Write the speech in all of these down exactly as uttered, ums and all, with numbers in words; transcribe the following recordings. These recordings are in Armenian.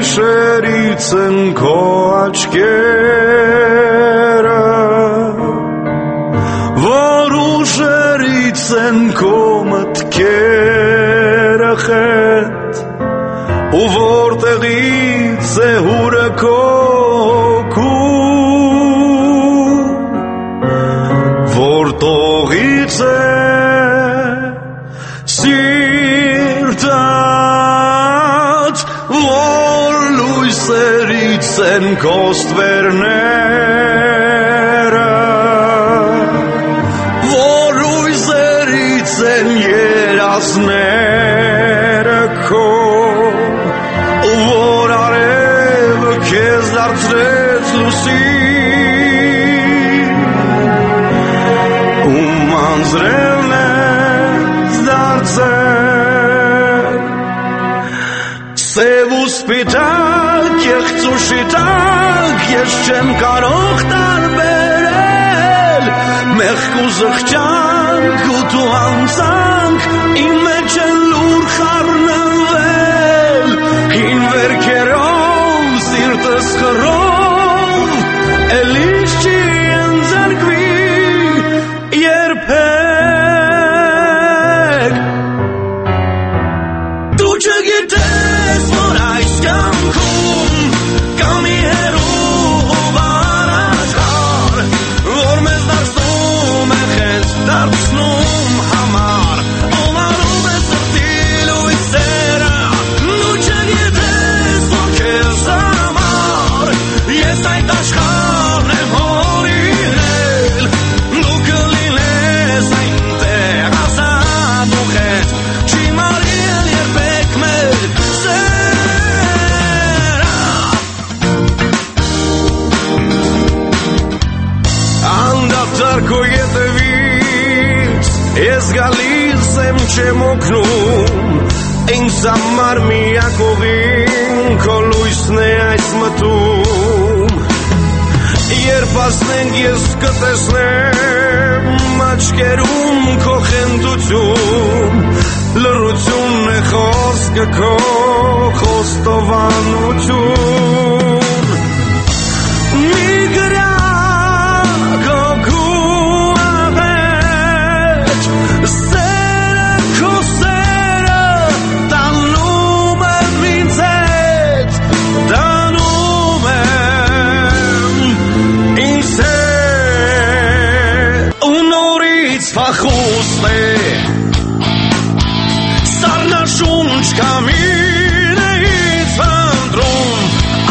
շերից են քո աչքերը, որ ուժերից են քո մտքերը խետ, ու որտեղից է հուրը քո հոգում, որ տողից է սիրտդ, որ լույսերից են քո ստվերները, որ լույսերից են երազները քո, որ արևը քեզ դարձրեց լուսին, ում անձրևն ես դարձել, սև ու սպիտակ, կեղծ ու շիտակ, ես չեմ կարող տարբերել, մեղք ու զղջանք ու դու անձանք, իմ մեջ են լուր խառնվել, հին վերքերով, սիրտս խռով, էլիս չի ընձեռքվի երբեք, դու չգիտես, որ այս կյանքում կա մի հեռու ով առաջար, որ մեզ դարձնում է քեզ դարձնում համար, ով անում է սրտի լույսերը, դու չգիտես, որ քեզ համար ես այդ աշխարհն եմ հորինել, դու կլինես այնտեղ ազատ ու խետ, չի մարել երբեք մեր սերը, անդադար քո ետևից ես գալիս եմ չեմ օգնում, ինձ համար միակ ուղին քո լույսն է այս մտում, երբ ասնենք ես կտեսնեմ աչքերում քո խենթություն, լռությունն է խոսքը քո խոստովանություն, մի գրա քո գուղ հետ, սերը քո սերը տանում եմ ինձ հետ, տանում եմ ինձ հետ, ու նորից փախուստ է սառնաշունչ կամին է ինձ փնտրում,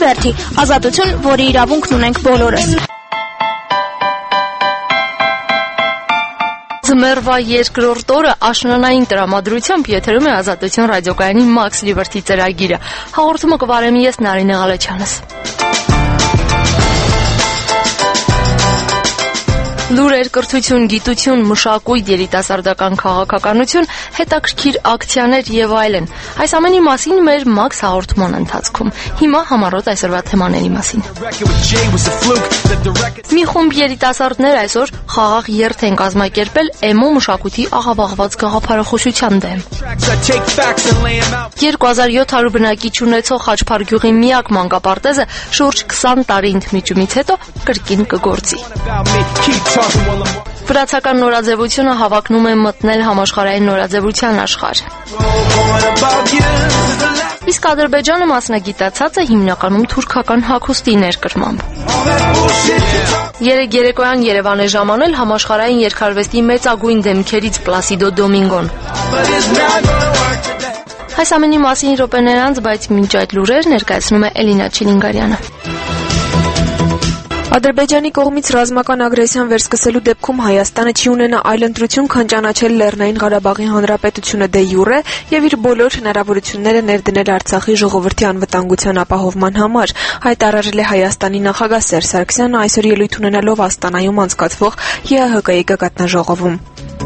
Լիբերթի, ազատություն, որի իրավունքն ունենք բոլորս։ Ձմեռվա երկրորդ օրը աշնանային տրամադրությամբ եթերում է Ազատություն ռադիոկայանի Max Liberty ծրագիրը։ Հաղորդումը կվարեմ ես Նարինե Ղալեչյանս։ Լուրեր, կրթություն, գիտություն, մշակույթ, երիտասարդական քաղաքականություն, հետաքրքիր ակցիաներ եւ այլն։ Այս ամենի մասին մեր Max հաղորդման ընթացքում։ Հիմա համառոտ այսօրվա թեմաների մասին։ Մի խումբ երիտասարդներ այսօր խաղաղ երթ են կազմակերպել էմո մշակույթի աղավաղված գաղափարախոսության դեմ։ երկու հազար յոթ հարյուր բնակիչ ունեցող Խաչփար գյուղի միակ մանկապարտեզը շուրջ քսան տարի ընդմիջումից հետո կրկին կգործի։ Վրացական նորաձևությունը հավակնում է մտնել համաշխարհային նորաձևության աշխարհ։ Իսկ Ադրբեջանը մասնագիտացած է հիմնականում թուրքական հագուստի ներկրմամբ։ Երեկ երեկոյան Երևան է ժամանել համաշխարհային երգարվեստի մեծագույն դեմքերից Պլասիդո Դոմինգոն։ Այս ամենի մասին րոպեներ անց, բայց մինչ այդ լուրեր ներկայացնում է Էլինա Չիլինգարյանը։ Ադրբեջանի կողմից ռազմական ագրեսիան վերսկսելու դեպքում Հայաստանը չի ունենա այլ ընտրություն, քան ճանաչել Լեռնային Ղարաբաղի Հանրապետությունը դե յուրե եւ իր բոլոր հնարավորությունները ներդնել Արցախի ժողովրդի անվտանգության ապահովման համար, հայտարարել է Հայաստանի նախագահ Սերժ Սարգսյանը այսօր ելույթ ունենալով Աստանայում անցկացվող ԵԱՀԿ-ի գագաթնաժողովում։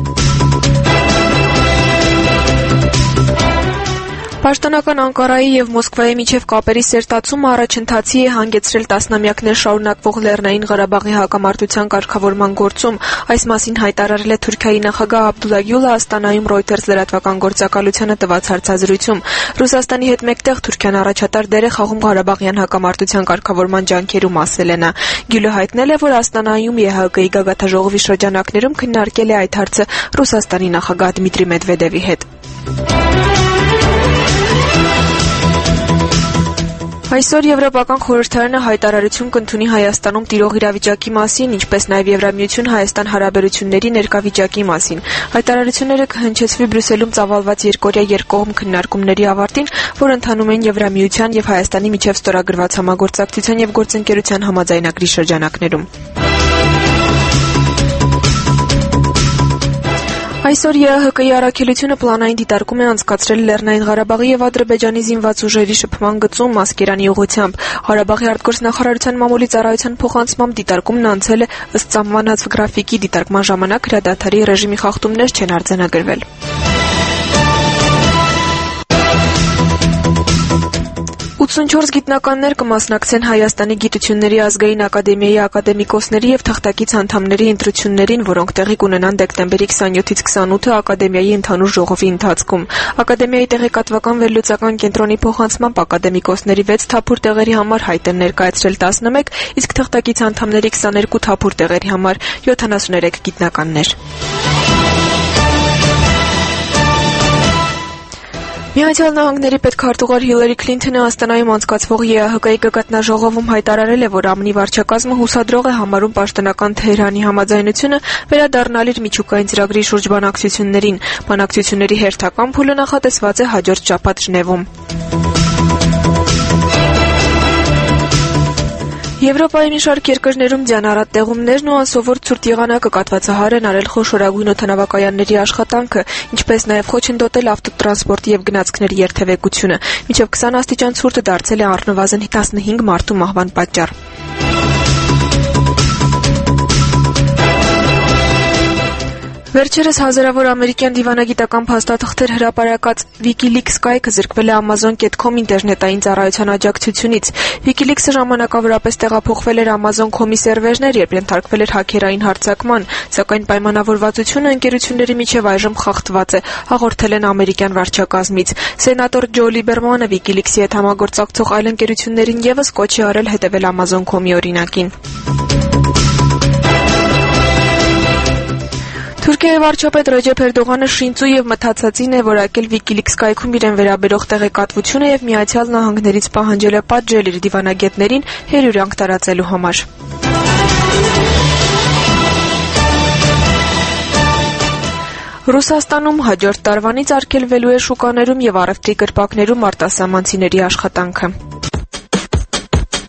Պաշտոնական Անկարայի եւ Մոսկվայի միջև կապերի սերտացումը առաջընթացի է հանգեցրել տասնամյակներ շարունակվող Լեռնային Ղարաբաղի հակամարտության կարգավորման գործում։ Այս մասին հայտարարել է Թուրքիայի նախագահ Աբդուլլա Գյուլը Աստանայում Reuters լրատվական գործակալությանը տված հարցազրույցում։ Ռուսաստանի հետ մեկտեղ Թուրքիան առաջատար դեր է խաղում Ղարաբաղյան հակամարտության կարգավորման ջանքերում, ասել է նա։ Գյուլը հայտնել է, որ Աստանայում ԵԱՀԿ-ի գագաթնաժողովի շրջանակներում քննարկել է այդ հարցը Ռուսաստանի նախագահ Դմիտրի Մեդվեդևի հետ։ Այսօր Եվրոպական խորհրդարանը հայտարարություն կընդունի Հայաստանում տիրող իրավիճակի մասին, ինչպես նաև Եվրամիություն-Հայաստան հարաբերությունների ներկա վիճակի մասին։ Հայտարարությունները կհնչեցվի Բրյուսելում ծավալված երկօրյա երկկողմ քննարկումների ավարտին, որ ընթանում են Եվրամիության եւ Հայաստանի միջև ստորագրված համագործակցության եւ գործընկերության համաձայնագրի շրջանակներում։ Այսօր ԵԱՀԿ-ի առաքելությունը պլանային դիտարկում է անցկացրել Լեռնային Ղարաբաղի եւ Ադրբեջանի զինված ուժերի շփման գծում Մասկերանի ուղղությամբ։ Ղարաբաղի արտգործնախարարության մամուլի ծառայության փոխանցմամբ դիտարկումն անցել է ըստ սահմանած գրաֆիկի, դիտարկման ժամանակ հրադադարի ռեժիմի խախտումներ չեն արձանագրվել։ ութսունչորս գիտնականներ կմասնակցեն Հայաստանի Գիտությունների ազգային ակադեմիայի ակադեմիկոսների եւ թղթակից անդամների ընտրություններին, որոնք տեղի կունենան դեկտեմբերի քսանյոթից քսանութը ակադեմիայի ընդհանուր ժողովի ընթացքում։ Ակադեմիայի տեղեկատվական վերլուծական կենտրոնի փոխանցմամբ ակադեմիկոսների վեց թափուր տեղերի համար հայտ են ներկայացրել տասնմեկ, իսկ թղթակից անդամների քսաներկու թափուր տեղերի համար յոթանասուներեք գիտնականներ։ Միացյալ Նահանգների պետքարտուղար Հիլարի Քլինթոնը Աստանայում անցկացվող ԵԱՀԿ-ի գագաթնաժողովում հայտարարել է, որ ԱՄՆ-ի վարչակազմը հուսադրող է համարում պաշտոնական Թեհրանի համաձայնությունը վերադառնալ իր միջուկային ծրագրի շուրջ բանակցություններին։ Բանակցությունների հերթական փուլը նախատեսված է հաջորդ շաբաթ Ժնևում։ Եվրոպայի մի շարք երկրներում ձյանառատ տեղումներն ու անսովոր ցուրտ եղանակը կատվածահար են արել խոշորագույն օդանավակայանների աշխատանքը, ինչպես նաև խոչընդոտել ավտոտրանսպորտի եւ գնացքների երթևեկությունը։ Մինչև քսան աստիճան ցուրտը դարձել է առնվազն տասնհինգ մարդու մահվան պատճառ։ Վերջերս հազարավոր ամերիկյան դիվանագիտական փաստաթղթեր հրապարակած WikiLeaks կայքը զրկվել է Amazon dot com ինտերնետային ծառայության աջակցությունից։ WikiLeaks-ը ժամանակավորապես տեղափոխվել էր Amazon dot com-ի սերվերներ, երբ ենթարկվել էր հաքերային հարձակման, սակայն պայմանավորվածությունը ընկերությունների միջև այժմ խախտված է, հաղորդել են ամերիկյան վարչակազմից։ Սենատոր Ջո Լիբերմանը WikiLeaks-ի հետ համագործակցող այլ ընկերություններին եւս կոչ է արել հետևել Amazon dot com-ի օրինակին։ Թուրքիայի վարչապետ Ռեջեփ Էրդողանը շինծու եւ մթացածին է որակել WikiLeaks կայքում իրեն վերաբերող տեղեկատվությունը եւ Միացյալ Նահանգներից պահանջել է պատժել իր դիվանագետներին հերյուրանք տարածելու համար։ Ռուսաստանում հաջորդ տարվանից արգելվելու է շուկաներում եւ առևտրի կրպակներում արտասահմանցիների աշխատանքը։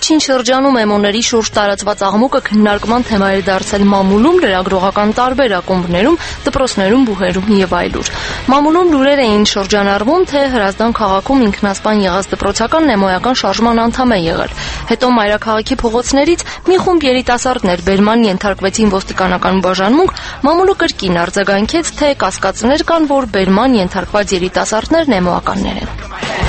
Վերջին շրջանում էմոների շուրջ տարածված աղմուկը քննարկման թեմա էր դարձել մամուլում, լրագրողական տարբեր ակումբներում, դպրոցներում, բուհերում եւ այլուր։ Մամուլում լուրեր էին շրջանառվում, թե Հրազդան քաղաքում ինքնասպան եղած դպրոցական նեմոյական շարժման անդամ է եղել։ Հետո մայրաքաղաքի փողոցներից մի խումբ երիտասարդներ բերման ենթարկվեցին ոստիկանական բաժանմունք, մամուլը կրկին արձագանքեց, թե կասկածներ կան, որ բերման ենթարկված երիտասարդներն էմոականներ են։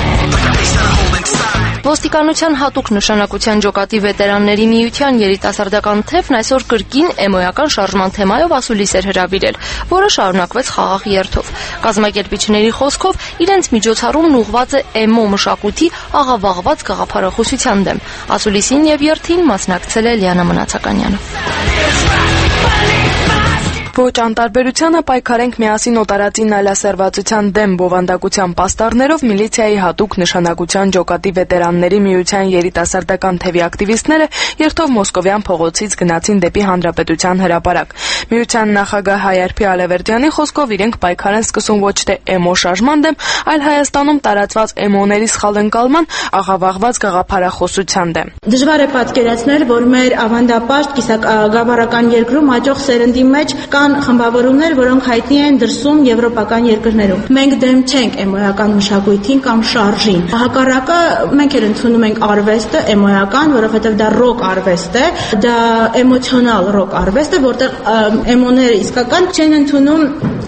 Ոստիկանության հատուկ նշանակության ջոկատի վետերանների միության երիտասարդական թևն այսօր կրկին էմոյական շարժման թեմայով ասուլիս էր հրավիրել, որը շարունակվեց խաղաղ երթով։ Կազմակերպիչների խոսքով իրենց միջոցառումն ուղղված է էմո մշակույթի աղավաղված գաղափարախոսության դեմ։ Ասուլիսին եւ երթին մասնակցել է Լիանա Մնացականյանը։ Ոչ անտարբերությանը պայքարենք միասին օտարածին այլասերվածության դեմ բովանդակության պաստառներով միլիցիայի հատուկ նշանակության ջոկատի վետերանների միության երիտասարդական թևի ակտիվիստները երթով Մոսկովյան փողոցից գնացին դեպի Հանրապետության հրապարակ։ Միության նախագահ Հայարփի Ալավերդյանի խոսքով իրենք պայքար են սկսում ոչ թե էմո շարժման դեմ, այլ Հայաստանում տարածված էմոների սխալ ընկալման, աղավաղված գաղափարախոսության դեմ։ Դժվար է պատկերացնել, որ մեր ավանդապաշտ կիսագավառական երկրում հաջող սերնդի մեջ կան խմբավորումներ, որոնք հայտնի են դրսում եվրոպական երկրներում։ Մենք դեմ չենք էմոյական մշակույթին կամ շարժին։ Հակառակը մենք էլ ընդունում ենք արվեստը էմոյական, որովհետև դա ռոք արվեստ է, դա էմոցիոնալ ռոք արվեստ է, որտեղ էմոները իսկական չեն ընդունում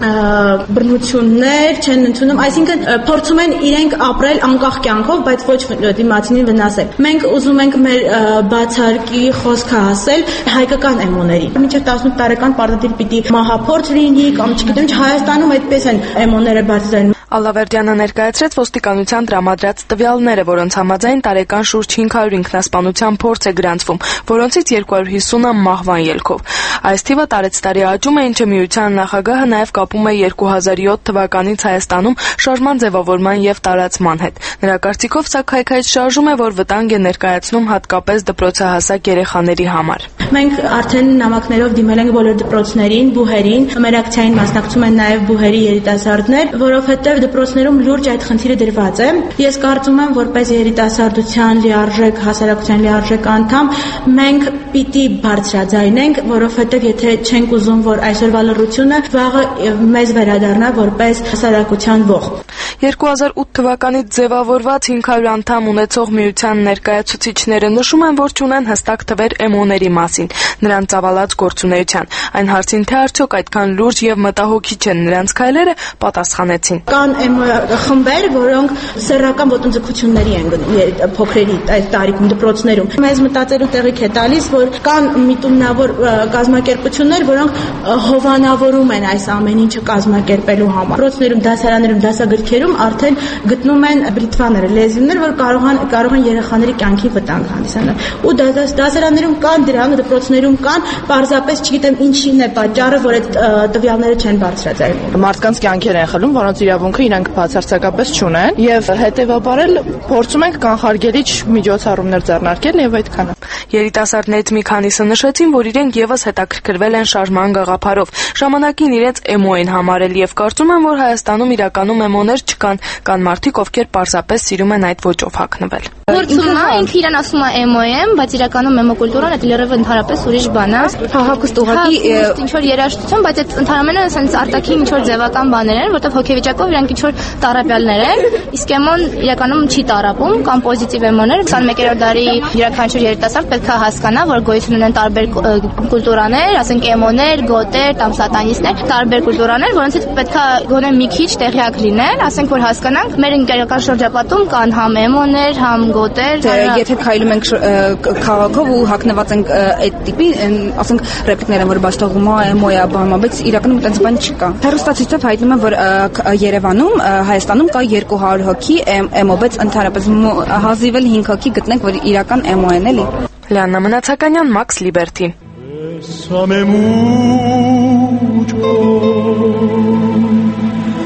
բռնություններ, չեն ընդունում, այսինքն փորձում են իրենք ապրել անկախ կյանքով, բայց ոչ դիմացինին վնասել։ Մենք ուզում ենք մեր բացարկի խոսքը ասել հայկական էմոների։ Մինչև տասնութ տարեկան պարտադիր պիտի մահափորձ լինի կամ չգիտեմ, Հայաստանում այդպես են էմոները բարձրացնում։ Ալավերդյանը ներկայացրեց ոստիկանության տրամադրած տվյալները, որոնց համաձայն տարեկան շուրջ հինգ հարյուր ինքնասպանության փորձ է գրանցվում, որոնցից երկու հարյուր հիսունը մահվան ելքով։ Այս թիվը տարեցտարի աճում է, ինչը միության նախագահը նաև կապում է երկու հազար յոթ թվականից Հայաստանում շարժման ձևավորման եւ տարածման հետ։ Նրա կարծիքով սա քայքայից շարժում է, որ վտանգ է ներկայացնում հատկապես դպրոցահասակ երեխաների համար։ Մենք արդեն նամակներով դիմել ենք բոլոր դպրոցներին, բուհերին, մեր ակցիային մասնակցում են նաև բուհերի երիտասարդներ, որովհետև դպրոցներում լուրջ այդ խնդիրը դրված է։ Ես կարծում եմ, որպես երիտասարդության լիարժեք, հասարակության լիարժեք անդամ, մենք պիտի բարձրաձայնենք, որովհետև եթե չենք ուզում, որ այսօրվա լռությունը վաղը մեզ վերադառնա որպես հասարակության ողջ։ երկու հազար ութ թվականից ձևավորված հինգ հարյուր անդամ ունեցող միության ներկայացուցիչները նշում են, որ չունեն հստակ թվեր էմոների մասին, նրանց ծավալած գործունեության։ Այն հարցին, թե արդյոք այդքան լուրջ եւ մտահոգիչ են նրանց քայլերը, պատասխանեցին։ Կան խմբեր, որոնք սեռական ոտնձգությունների են գնում փոքրերի այդ տարիքում դպրոցներում։ Մեզ մտածելու տեղիք է տալիս, որ կան միտումնավոր կազմակերպություններ, որոնք հովանավորում են այս ամեն ինչը կազմակերպելու համար։ Դպրոցներում, դասարաններում, դասագրքերում արդեն գտնում են բրիտվաները, լեզուներ, որ կարող են կարող են երեխաների կյանքի վտանգ հանդիսանալ։ Ու դասարաններում կան դրանք, դպրոցներում կան, պարզապես չգիտեմ ինչին է պատճառը, որ այդ տվյալները չեն բարձրացնում։ Մարդկանց կյանքեր են խլում, որոնց իրավունքը իրանք բացարձակապես չունեն, եւ հետեւաբար էլ փորձում ենք կանխարգելիչ միջոցառումներ ձեռնարկել եւ այդքանը։ Երիտասարդներից մի քանիսը նշեցին, որ իրենք եւս հետաքրքրվել են շարժման գաղափարով։ Ժամանակին իրենց էմո են համարել եւ կարծում են, որ Հայաստանում իրականում էմոներ չկան, կան մարդիկ, ովքեր պարզապես սիրում են այդ ոճով հագնվել։ Գործում է, ինքը իրան ասում է էմո եմ, բայց իրականում էմո կուլտուրան այդ լրիվ ընդհանրապես ուրիշ բան է։ Հակուստ ուղղակի ինչ որ երաժշտություն, բայց այդ ընդհանրապես sense արտաքին ինչ որ ձևական բաներ են, որտեղ հոգեվիճակով իրանք ինչ որ տարապյալներ են, իսկ էմոն իրականում չի տարապում, կամ պոզիտիվ էմոներ։ քսանմեկերորդ դարի յուրաքանչյուր երիտասարդ պետք է հասկանա, որ գոյություն ունեն տարբեր կուլտուրաներ, ասենք էմոներ, գոտեր, կամ սատանիստներ, տարբեր կուլտուրաներ, որոնցից պետք է գոնե մի քիչ տեղյակ լինել, ասենք որ հասկանանք, մեր ընկերական շրջապատում կան համ էմոներ, համ գոտեր։ Եթե քայլում ենք քաղաքով ու հագնված ենք այդ տիպի, ասենք ռեպլիկներ են, որ բաշխողում է էմոյա բանը, բայց իրականում այդպես բան չկա։ Հեռուստացույցով հայտնում են, որ Երևանում, Հայաստանում կա երկու հարյուր հոգի էմո, բայց ընդհանրապես հազիվ էլ հինգ հոգի գտնենք, որ իրական էմո են, էլի։ Լիանա Մնացականյան, Max Liberty։ Bésame mucho.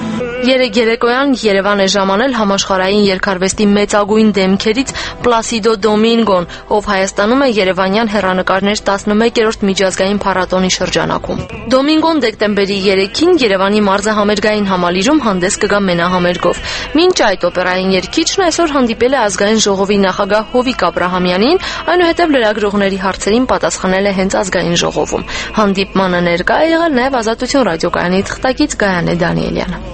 Երեկ երեկոյան Երևան է ժամանել համաշխարհային երգարվեստի մեծագույն դեմքերից Պլասիդո Դոմինգոն, ով Հայաստանում է երևանյան հեռանկարներ տասնմեկերորդ միջազգային փառատոնի շրջանակում։ Դոմինգոն դեկտեմբերի երեքին Երևանի մարզահամերգային համալիրում հանդես կգա մենահամերգով։ Մինչ այդ օպերային երգիչն այսօր հանդիպել է ազգային ժողովի նախագահ Հովիկ Աբրահամյանին, այնուհետև լրագրողների հարցերին պատասխանել է հենց ազգային ժողովում։ Հանդիպմանը ներկա է եղել նաև Ազատություն ռադիոկայանի թղթակից Գայանե Դանիելյանը։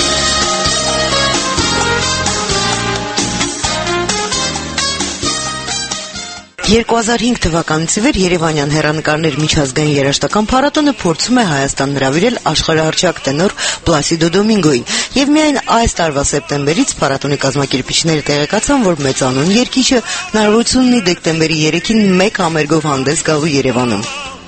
երկու հազար հինգ թվականից ի վեր Երևանյան հեռանկարներ միջազգային երաժշտական փառատոնը փորձում է Հայաստան հրավիրել աշխարհահռչակ տենոր Պլասիդո Դոմինգոին, եւ միայն այս տարվա սեպտեմբերից փառատոնի կազմակերպիչները տեղեկացան, որ մեծանուն երգիչը հնարավորություն ունի դեկտեմբերի երեքին մեկ համերգով հանդես գալու Երևանում։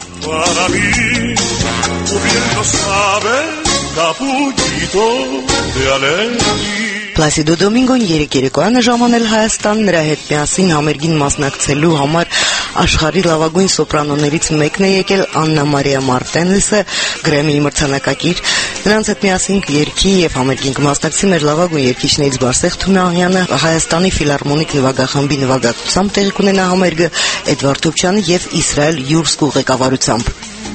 Պլասիդո Դոմինգոն երեկ երեկոյան է ժամանել Հայաստան, նրա հետ միասին համերգին մասնակցելու համար աշխարհի լավագույն սոպրանոներից մեկն է եկել Աննա Մարիա Մարտենեսը, Գրեմմիի մրցանակակիր։ Նրանց հետ միասին երգի եւ համերգին կմասնակցի մեր լավագույն երգիչներից Բարսեղ Թումոյանը, Հայաստանի ֆիլհարմոնիկ նվագախմբի նվագակցությամբ տեղի կունենա համերգը Էդվարդ Թոփչյանի եւ Իսրայել Յուրսկու ղեկավարությամբ։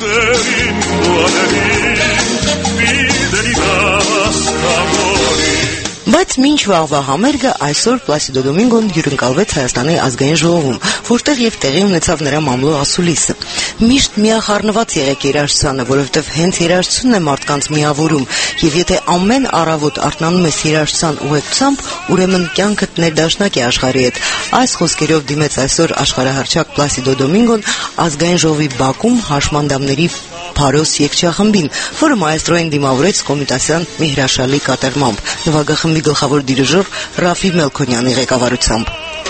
Բայց մինչ վաղվա համերգը այսօր Պլասիդո Դոմինգոն հյուրընկալվեց Հայաստանի ազգային ժողովում, որտեղ եւ տեղի ունեցավ նրա մամլո ասուլիսը։ Միշտ միախառնված եղեք երաժշտությանը, որովհետեւ հենց երաժշտությունն է մարդկանց միավորում, եւ եթե ամեն առավոտ արթնանում ես երաժշտության ուղեկցությամբ, ուրեմն կյանքդ ներդաշնակ է աշխարհի հետ։ Այս խոսքերով դիմեց այսօր աշխարհահռչակ Պլասիդո Դոմինգոն ազգային ժողովի բակում հաշմանդամների Փարոս երգչախմբին, որը մայստրոին դիմավորեց կոմիտասյան մի հրաշալի կատարմամբ, նվագախմբի գլխավոր դիրիժոր Ռաֆի Մելքոնյանի ղեկավարությամբ։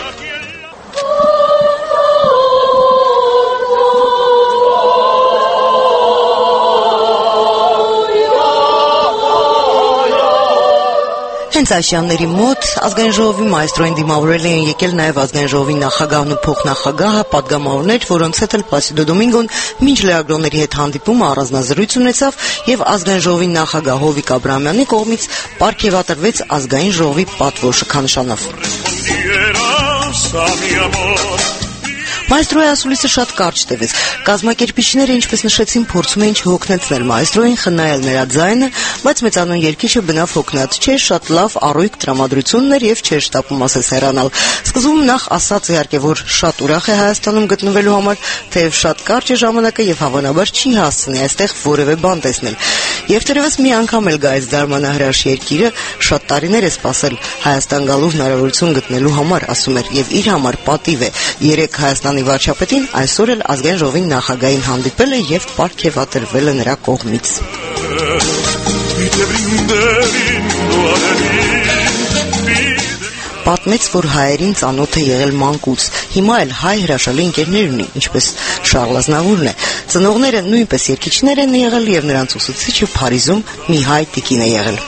Հենց Աշյանների մոտ ազգային ժողովի մայստրոին դիմավորել էին եկել նաև ազգային ժողովի նախագահն ու փոխնախագահը, պատգամավորներ, որոնց հետ էլ Պլասիդո Դոմինգոն մինչ լրագրողների հետ հանդիպումը առանձնազրույց ունեցավ եւ ազգային ժողովի նախագահ Հովիկ Աբրահամյանի կողմից պարգևատրվեց ազգային ժողովի պատվո շքանշանով։ Մայստրոյի ասուլիսը շատ կարճ տևեց։ Կազմակերպիչները, ինչպես նշեցին, փորձում էին չհոգնեցնել մայստրոյին, խնայել նրա ձայնը, բայց մեծանուն երգիչը բնավ հոգնած չէր, շատ լավ առույգ տրամադրությունն էր եւ չէր շտապում ասես հեռանալ։ Սկզբում նախ ասաց իհարկե, որ շատ ուրախ է Հայաստանում գտնվելու համար, թեև շատ կարճ է ժամանակը եւ հավանաբար չի հասցնի այստեղ որևէ բան տեսնել։ Եվ թերևս մի անգամ էլ գա այս դարմանահրաշ երկիրը, շատ տարիներ է սպասել Հայաստան գալու հնարավորություն գտնելու համար, ասում էր, եւ իր համար պատիվ է։ Երեք Հայաստանի վարչապետին, այսօր էլ ազգային ժողովի նախագահին հանդիպել է եւ պարգևատրվել է նրա կողմից։ Պատմեց, որ հայերին ծանոթ է եղել մանկուց, հիմա էլ հայ հրաշալի ընկերներ ունի, ինչպես Շարլ Ազնավուրն է։ Ծնողները նույնպես երգիչներ են եղել եւ նրանց ուսուցիչը Փարիզում մի հայ տիկին է եղել։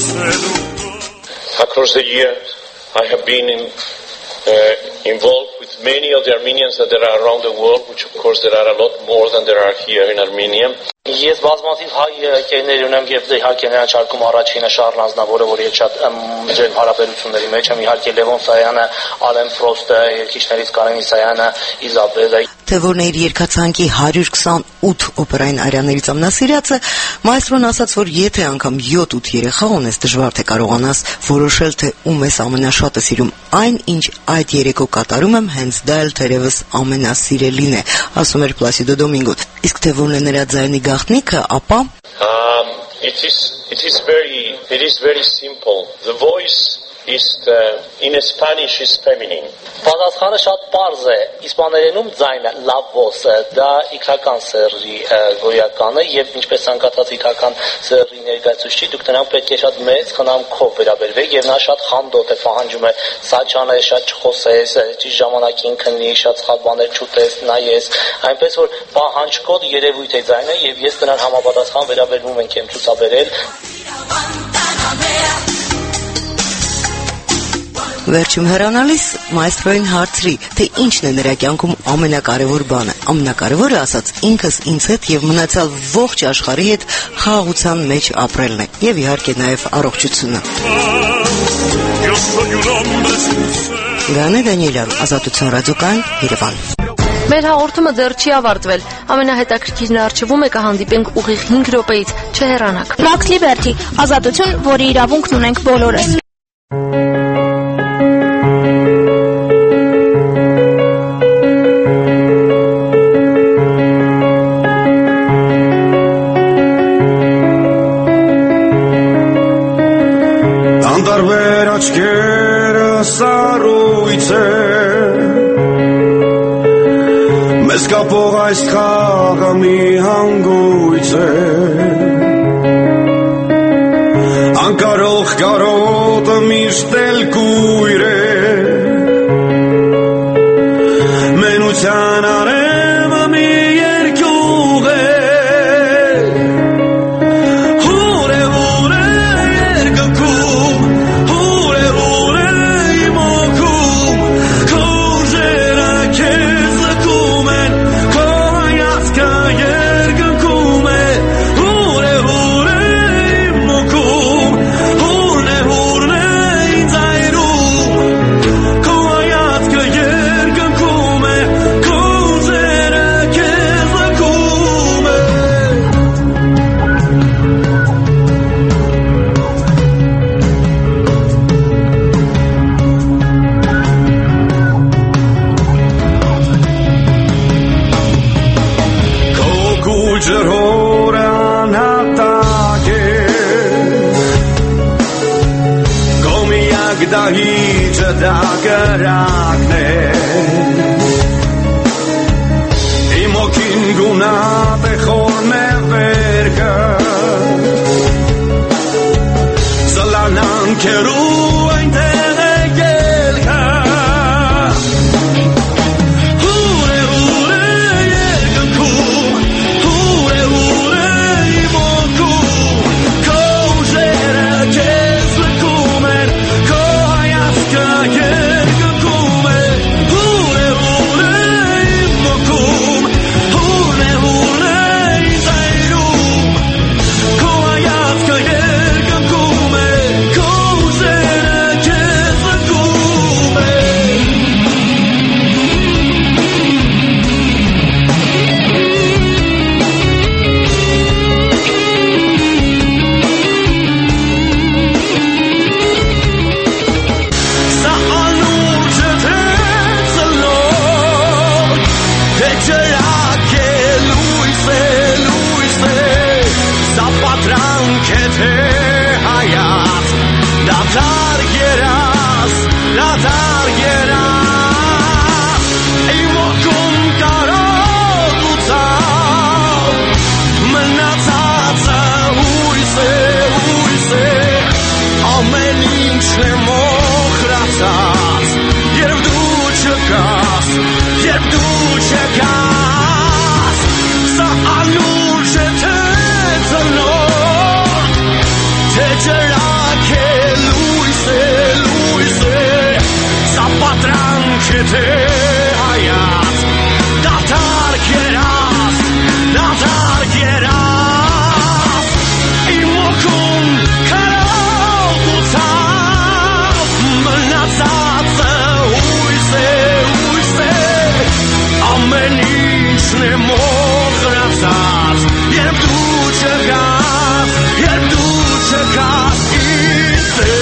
Across the years I have been in, uh, involved with many of the Armenians that there are around the world, which of course there are a lot more than there are here in Armenia. Ես բազմաթիվ հայ եկեղեցիներ ունեմ եւ իհարկե նրանց շարքում առաջինը Շարլ Ազնավուրը, որ ես շատ ջերմ հարաբերությունների մեջ եմ, իհարկե Լևոն Սայանը, Արեն Ֆրոստը, երկիչներից Կարեն Իսայանը, Իզաբելը։ Թե որն է իր երգացանկի հարյուր քսանութ օպերային արյաներից ամենասիրածը, մայստրոն ասաց, որ եթե անգամ յոթ-ութ երեխա ունես, դժվար թե կարողանաս որոշել, թե ում ես ամենաշատը սիրում։ Այն, ինչ այդ երեկո կատարում եմ, հենց դա էլ թերևս ամենասիրելին է, ասում էր Պլասիդո Դոմինգոն։ Իսկ թե որն է նրա ձայնի գաղտնիքը, ապա Um, it is it is very it is very simple. The voice is the, in Spanish is feminine. Պատասխանը շատ պարզ է։ Իսպաներենում ձայնը la voz, դա իգական սեռի գոյականը եւ ինչպես ցանկացած իգական սեռի ներկայացուցիչ, դուք նրան պետք է շատ մեծ խնամքով վերաբերվեք եւ նա շատ խանդոտ է, պահանջում է սաճանը շատ չխոսես, ճիշտ ժամանակին քննի, շատ սխալ բաներ չուտես, նայես, այնպես որ պահանջկոտ երևույթ է ձայնը եւ ես նրան համապատասխան վերաբերվում ենք եմ ցուցաբերել։ Վերջում հեռանալիս մայստրոին հարցրի, թե ինչն է նրա կյանքում ամենակարևոր բանը։ Ամենակարևորը, ասաց, ինքս ինձ հետ եւ մնացյալ ողջ աշխարհի հետ խաղաղության մեջ ապրելն է, եւ իհարկե նաեւ առողջությունը։ Գանե Դանիելյան, Ազատություն ռադիոկայան, Երևան։ Մեր հաղորդումը դեռ չի ավարտվել։ Ամենահետաքրքիրն առջևում է կհանդիպենք ուղիղ հինգ րոպեից, չհեռանաք։ Max Liberty, ազատություն, որի իրավունքն ունենք բոլորս։ Անտարբեր աչքերը սառույց է, մեզ կապող այս խաղը մի հանգույց է, անկարող կարոտը միշտ էլ կույր է, մենության արևը մի երկյուղ է, հուր է հուր է երկգում, հուր է հուր է իմ օգում, քո ուժերը քեզ լքում են, քո հայացքը երկնքում է, հուր է հուր է իմ օգում, հուրն է հուրն է ինձ այրում, քո հայացքը երկնքում է, քո ուժերը քեզ լքում է։ Քո գուջրհորը անհատակ է, քո միակ դահիճը դա կրակն է, իմ հոգին գունատ է խորն է վերքը, զլանանքերու այնտեղ է ելքը, հուր է հուր է երկնքում, հուր է հուր է իմ օգում, քո ուժերը քեզ լքում են, քո հայացքը երկնքում է, հուր է հուր է իմ օգում, հուրն է հուրն է ինձ այրում, քո հայացքը երկնքում է, քո ուժերը քեզ լքում է։ Սա անուրջը թե ծլոր, թե ջրակ է լույս է, լույս է, սա պատրանք է թե հայաց, դադար երաս, դադար երաս, իմ օգում կարողությամբ, մնացածը հույս է, հույս է, ամեն ինչն է մոխրացած, երբ դու չկաս, երբ դու չկաս, սա անուրջ է թե ծնոր, թե ջրակ է լույս է, լույս է, սա պատրանք է թե հայաց, դադար երաս, դադար երաս, իմ օգում կարողությամբ, մնացածը հույս է, հույս է, ամեն ինչն է մոխրացած, երբ դու չկաս, երբ դու չկաս ինձ հետ։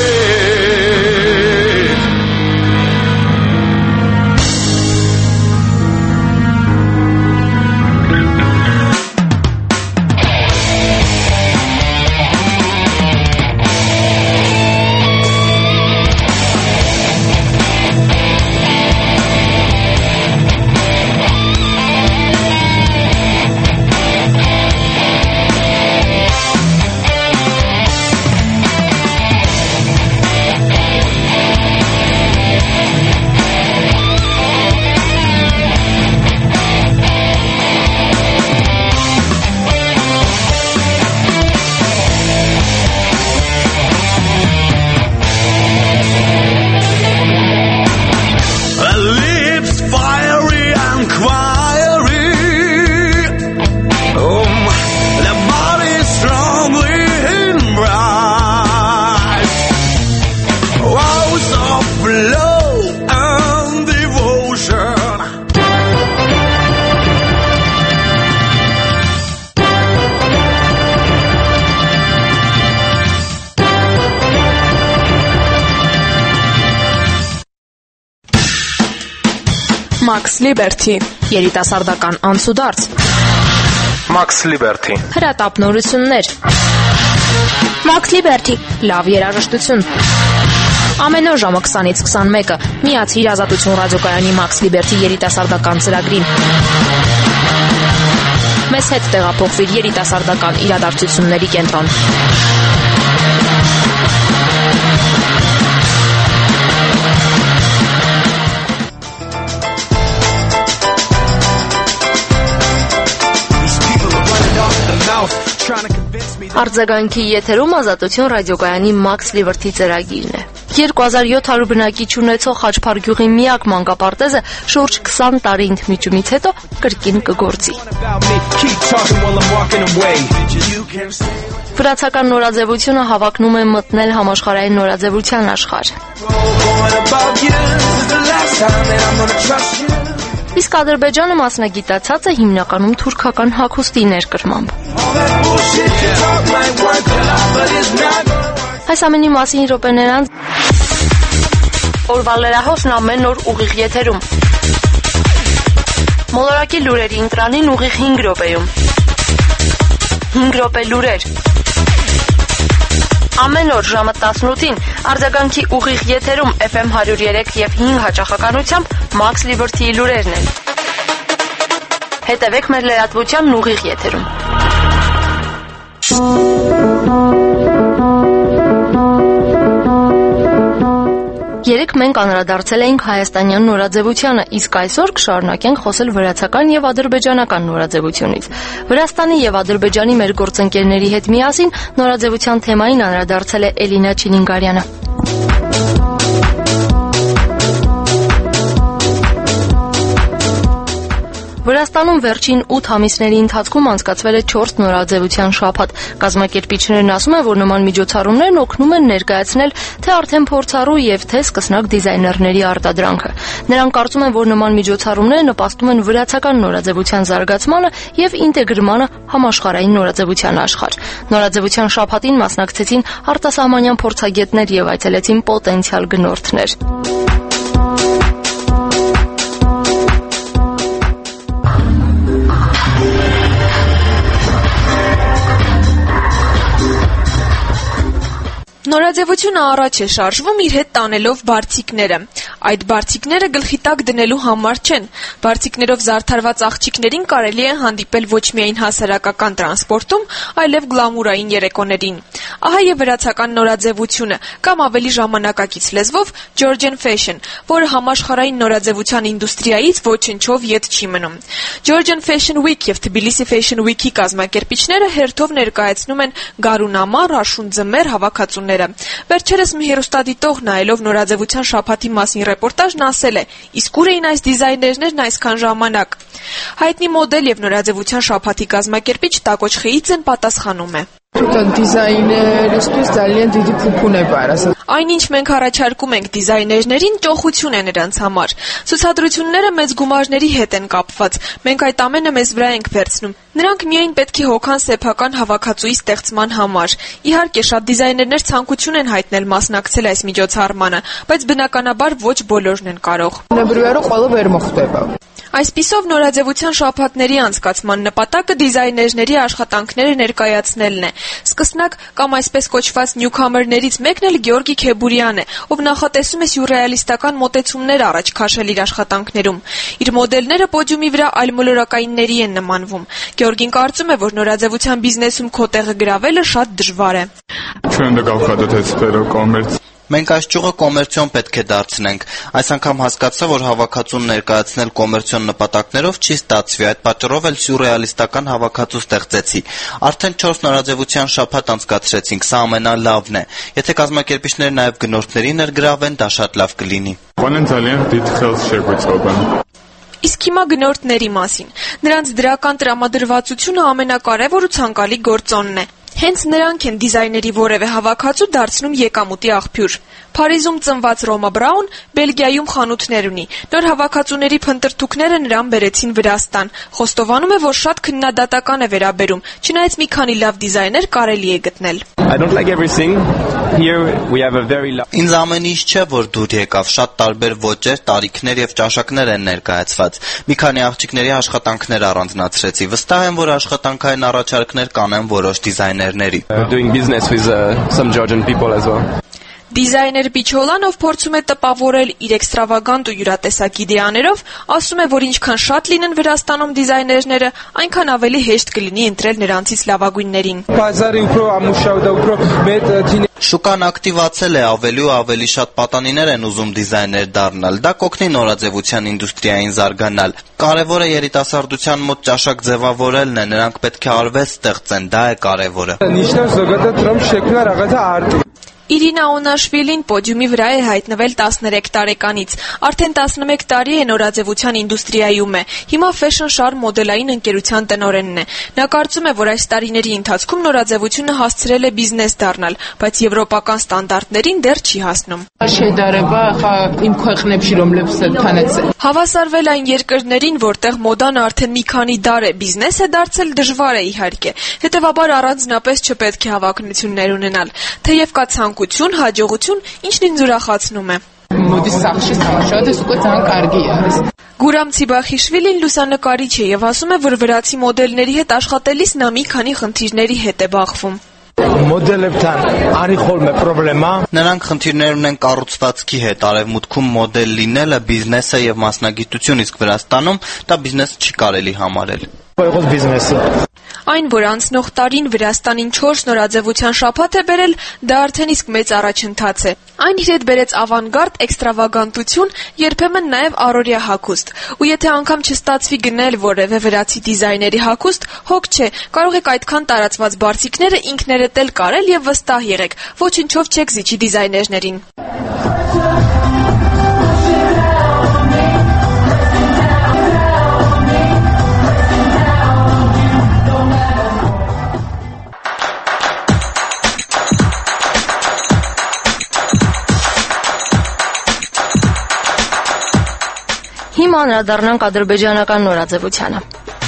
Max Liberty, երիտասարդական անցուդարձ, Max Liberty, հրատապ նորություններ, Max Liberty, լավ երաժշտություն։ Ամեն օր ժամը քսանից քսանմեկը միացիր Ազատություն ռադիոկայանի Max Liberty երիտասարդական ծրագրին։ Մեզ հետ տեղափոխվիր երիտասարդական իրադարձությունների կենտրոն։ Արձագանքի եթերում Ազատություն ռադիոկայանի Max Liberty ծրագիրն է։ երկու հազար յոթ հարյուր բնակիչ ունեցող Խաչփար գյուղի միակ մանկապարտեզը շուրջ քսան տարի ընդմիջումից հետո կրկին կգործի։ Վրացական նորաձևությունը հավակնում է մտնել համաշխարհային նորաձևության աշխարհ։ Իսկ Ադրբեջանը մասնագիտացած է հիմնականում թուրքական հագուստի ներկրմամբ։ Այս ամենի մասին րոպեներ անց օրվա լրահոսն ամեն օր ուղիղ եթերում։ Մոլորակի լուրերի ընտրանին ուղիղ հինգ րոպեում։ հինգ րոպե լուրեր։ Ամեն օր ժամը տասնութին արձագանքի ուղիղ եթերում Էֆ Էմ հարյուր երեք և հինգ հաճախականությամբ Max Liberty-ի լուրերն են։ Հետևեք մեր լրատվությանն ուղիղ եթերում։ Երեկ մենք անդրադարձել էինք հայաստանյան նորաձևությանը, իսկ այսօր կշարունակենք խոսել վրացական եւ ադրբեջանական նորաձևությունից։ Վրաստանի եւ Ադրբեջանի մեր գործընկերների հետ միասին նորաձևության թեմային անդրադարձել է Էլինա Չինինգարյանը։ Վրաստանում վերջին ութ ամիսների ընթացքում անցկացվել է չորս նորաձևության շաբաթ։ Կազմակերպիչներն ասում են, որ նման միջոցառումներն օգնում են ներկայացնել թե արդեն փորձառու եւ թե սկսնակ դիզայներների արտադրանքը։ Նրանք կարծում են, որ նման միջոցառումները նպաստում են վրացական նորաձևության զարգացմանը եւ ինտեգրմանը համաշխարհային նորաձևության աշխարհ։ Նորաձևության շաբաթին մասնակցեցին արտասահմանյան փորձագետներ եւ այցելեցին պոտենցիալ գնորդներ։ Նորաձևությունը առաջ է շարժվում իր հետ տանելով բարձիկները։ Այդ բարձիկները գլխի տակ դնելու համար չեն։ Բարձիկներով զարդարված աղջիկներին կարելի է հանդիպել ոչ միայն հասարակական տրանսպորտում, այլև գլամուրային երեկոներին։ Ահա եւ վրացական նորաձևությունը, կամ ավելի ժամանակակից լեզվով Georgian Fashion, որը համաշխարհային նորաձևության ինդուստրիայից ոչնչով ետ չի մնում։ Georgian Fashion Week եւ Tbilisi Fashion Week-ի կազմակերպիչները հերթով ներկայացնում են գարունամառ, աշուն-ձմեռ հավաքածուներ։ Վերջերս մի հեռուստադիտող նայելով նորաձևության շաբաթի մասին ռեպորտաժն ասել է. «Իսկ ուր էին այս դիզայներներն այսքան ժամանակ»։ Հայտնի մոդել եւ նորաձևության շաբաթի կազմակերպիչ Տակոչ Խեիցեն պատասխանում է. Այնինչ մենք առաջարկում ենք դիզայներներին, ճոխություն է նրանց համար։ Ցուցադրությունները մեծ գումարների հետ են կապված։ Մենք այդ ամենը մեզ վրա ենք վերցնում։ Նրանք միայն պետք է հոգան սեփական հավաքածուի ստեղծման համար։ Իհարկե, շատ դիզայներներ ցանկություն են հայտնել մասնակցել այս միջոցառմանը, բայց բնականաբար ոչ բոլորն են կարող։ Այսպիսով նորաձևության շաբաթների անցկացման նպատակը դիզայներների աշխատանքները ներկայացնելն է։ Սկսնակ կամ այսպես կոչված նյուքամերներից մեկն էլ Գեորգի Քեբուրյանն է, ով նախատեսում է սյուրռեալիստական մոտեցումներ առաջ քաշել իր աշխատանքներում։ Իր մոդելները պոդիումի վրա այլմոլորակայինների են նմանվում։ Գեորգին կարծում է, որ նորաձևության բիզնեսում քո տեղը գրավելը շատ դժվար է։ Մենք այս ճյուղը կոմերցիոն պետք է դարձնենք։ Այս անգամ հասկացա, որ հավաքածուն ներկայացնել կոմերցիոն նպատակներով չի ստացվի, այդ պատճառով էլ սյուրռեալիստական հավաքածու ստեղծեցի։ Արդեն չորս նորաձևության շաբաթ անցկացրեցինք, սա ամենալավն է։ Եթե կազմակերպիչները նաև գնորդների ներգրավեն, դա շատ լավ կլինի։ Իսկ հիմա գնորդների մասին։ Նրանց դրական տրամադրվածությունը ամենակարևոր ու ցանկալի գործոնն է։ Հենց նրանք են դիզայների որևէ հավաքածու դարձնում եկամուտի աղբյուր։ Փարիզում ծնված Ռոմա Բրաուն Բելգիայում խանութներ ունի։ Նոր հավաքածուների փնտրտուքները նրան բերեցին Վրաստան։ Խոստովանում է, որ շատ քննադատական է վերաբերում, չնայած մի քանի լավ դիզայներ կարելի է գտնել։ Ինձ ամեն ինչ չէ, որ դուր եկավ, շատ տարբեր ոճեր, տարիքներ եւ ճաշակներ են ներկայացված։ Մի քանի աղջիկների աշխատանքներ առանձնացրեցի։ Վստահ եմ, որ աշխատանքային առաջարկներ կանեն որոշ դիզայներների։ Դիզայներ Պիչոլանով փորձում է տպավորել իր էքստրավագանտ ու յուրատեսակ իդեաներով, ասում է, որ ինչքան շատ լինեն Վրաստանում դիզայներները, այնքան ավելի հեշտ կլինի ընտրել նրանցից լավագույններին։ Շուկան ակտիվացել է, ավելի ու ավելի շատ պատանիներ են ուզում դիզայներ դառնալ։ Դա կօգնի նորաձևության ինդուստրիային զարգանալ։ Կարևորը երիտասարդության մոտ ճաշակ ձևավորելն է, նրանք պետք է արվեստ ստեղծեն, դա է կարևորը։ Իրինա Օնաշվիլին պոդիումի վրա է հայտնվել տասներեք տարեկանից։ Արդեն տասնմեկ տարի է նորաձևության ինդուստրիայում է։ Հիմա Fashion Charm մոդելային ընկերության տնօրենն է։ Նա կարծում է, որ այս տարիների ընթացքում նորաձևությունը հասցրել է բիզնես դառնալ, բայց եվրոպական ստանդարտներին դեռ չի հասնում։ Հավասարվել այն երկրներին, որտեղ մոդան արդեն մի քանի դար է, բիզնես է դարձել, դժվար է իհարկե։ Հետևաբար առանձնապես չպետք է հավակնություններ ունենալ։ Թեև կա ցանկություն, հաջողություն, ինչն ինձ ուրախացնում է։ Գուրամ Ցիբախիշվիլին լուսանկարիչ է եւ ասում է, որ վրացի մոդելների հետ աշխատելիս նա մի քանի խնդիրների հետ է բախվում։ Նրանք խնդիրներ ունեն կառուցվածքի հետ, արևմուտքում մոդել լինելը բիզնես է եւ մասնագիտություն, իսկ Վրաստանում դա բիզնես չի կարելի համարել։ Այն, որ անցնող տարին Վրաստանին չորս նորաձևության շաբաթ է բերել, դա արդեն իսկ մեծ առաջընթաց է։ Այն իր հետ բերեց ավանգարդ, էքստրավագանտություն, երբեմն նաև առօրյա հագուստ։ Ու եթե անգամ չստացվի գնել որևէ վրացի դիզայների հագուստ, հոգ չէ, կարող եք այդքան տարածված բարձիկները ինքներդ էլ կարել եւ վստահ եղեք, ոչնչով չեք զիջի դիզայներներին։ Հիմա անդրադառնանք ադրբեջանական նորաձևությանը։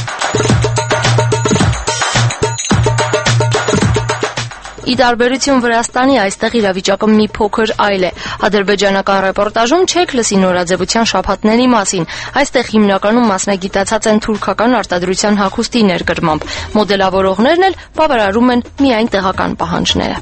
Ի տարբերություն Վրաստանի, այստեղ իրավիճակը մի փոքր այլ է։ Ադրբեջանական ռեպորտաժում չեք լսի նորաձևության շաբաթների մասին։ Այստեղ հիմնականում մասնագիտացած են թուրքական արտադրության հագուստի ներկրմամբ։ Մոդելավորողներն էլ բավարարում են միայն տեղական պահանջները։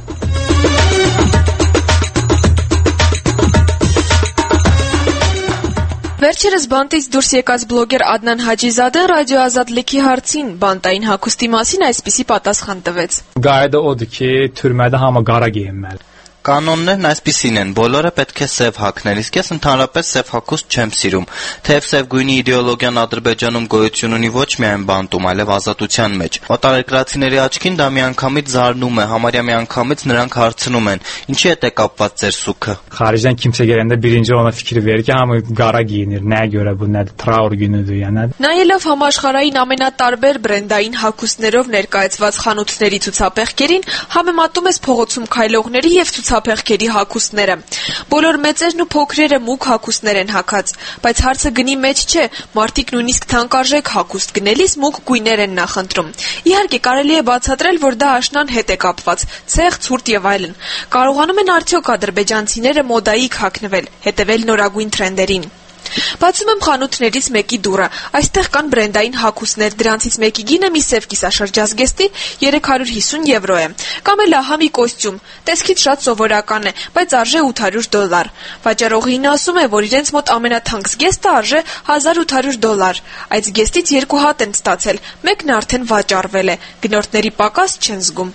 Վերջերս բանտից դուրս եկած բլոգեր Ադնան Հաջիզադեն Ռադիո Ազատ լիքի հարցին բանտային հագուստի մասին այսպիսի պատասխան տվեց։ Գայդը օդը ki türmədə hamı qara geyinməli։ Կանոններն այսպիսին են, բոլորը պետք է սև հագնել, իսկ ես ընդհանրապես սև հագուստ չեմ սիրում։ Թեև սև գույնի իդեոլոգիան Ադրբեջանում գոյություն ունի ոչ միայն բանտում, այլև ազատության մեջ։ Օտարերկրացիների աչքին դա միանգամից զարնում է, համարյա միանգամից նրանք հարցնում են. ինչի է կապված ձեր սուքը։ Խարիջdən kimsə gələndə birinci ona fikir verir ki, hamı qara geyinir, nəyə görə bu, nədir, traur günüdür, yəni։ Նայելով համաշխարհային ամենատարբեր բրենդային հագուստներով ներկայացված խանութների ցուցափեղկերին, համեմատում ես փողոցում քայլողների եւ ցուցափեղկերի հագուստները։ Բոլոր մեծերն ու փոքրերը մուգ հագուստներ են հագած, բայց հարցը գնի մեջ չէ, մարդիկ նույնիսկ թանկարժեք հագուստ գնելիս մուգ գույներ են նախընտրում։ Իհարկե կարելի է բացատրել, որ դա աշնան հետ է կապված, ցեղ, ցուրտ եւ այլն։ Կարողանում են արդյոք ադրբեջանցիները մոդայիկ հագնվել, հետևել նորագույն թրենդերին։ Բացում եմ խանութներից մեկի դուռը։ Այստեղ կան բրենդային հագուստներ, դրանցից մեկի գինը մի սև կիսաշրջազգեստի երեք հարյուր հիսուն եվրո է։ Կամ էլ ահա մի կոստյում, տեսքից շատ սովորական է, բայց արժե ութ հարյուր դոլար։ Վաճառողին ասում է, որ իրենց մոտ ամենաթանկ զգեստը արժե հազար ութ հարյուր դոլար։ Այդ զգեստից երկու հատ են ստացել, մեկն արդեն վաճառվել է։ Գնորդների պակաս չեն զգում։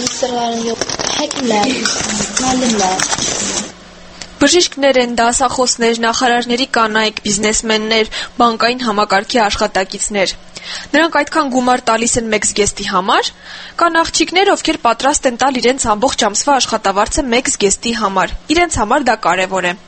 Բժիշկներ են, դասախոսներ, նախարարների կանայք, բիզնեսմեններ, բանկային համակարգի աշխատակիցներ։ Նրանք այդքան գումար տալիս են մեկ զգեստի համար։ Կան աղջիկներ, ովքեր պատրաստ են տալ իրենց ամբողջ ամսվա աշխատավարձը մեկ զգեստի համար։ Իրենց համար դա կարևոր է։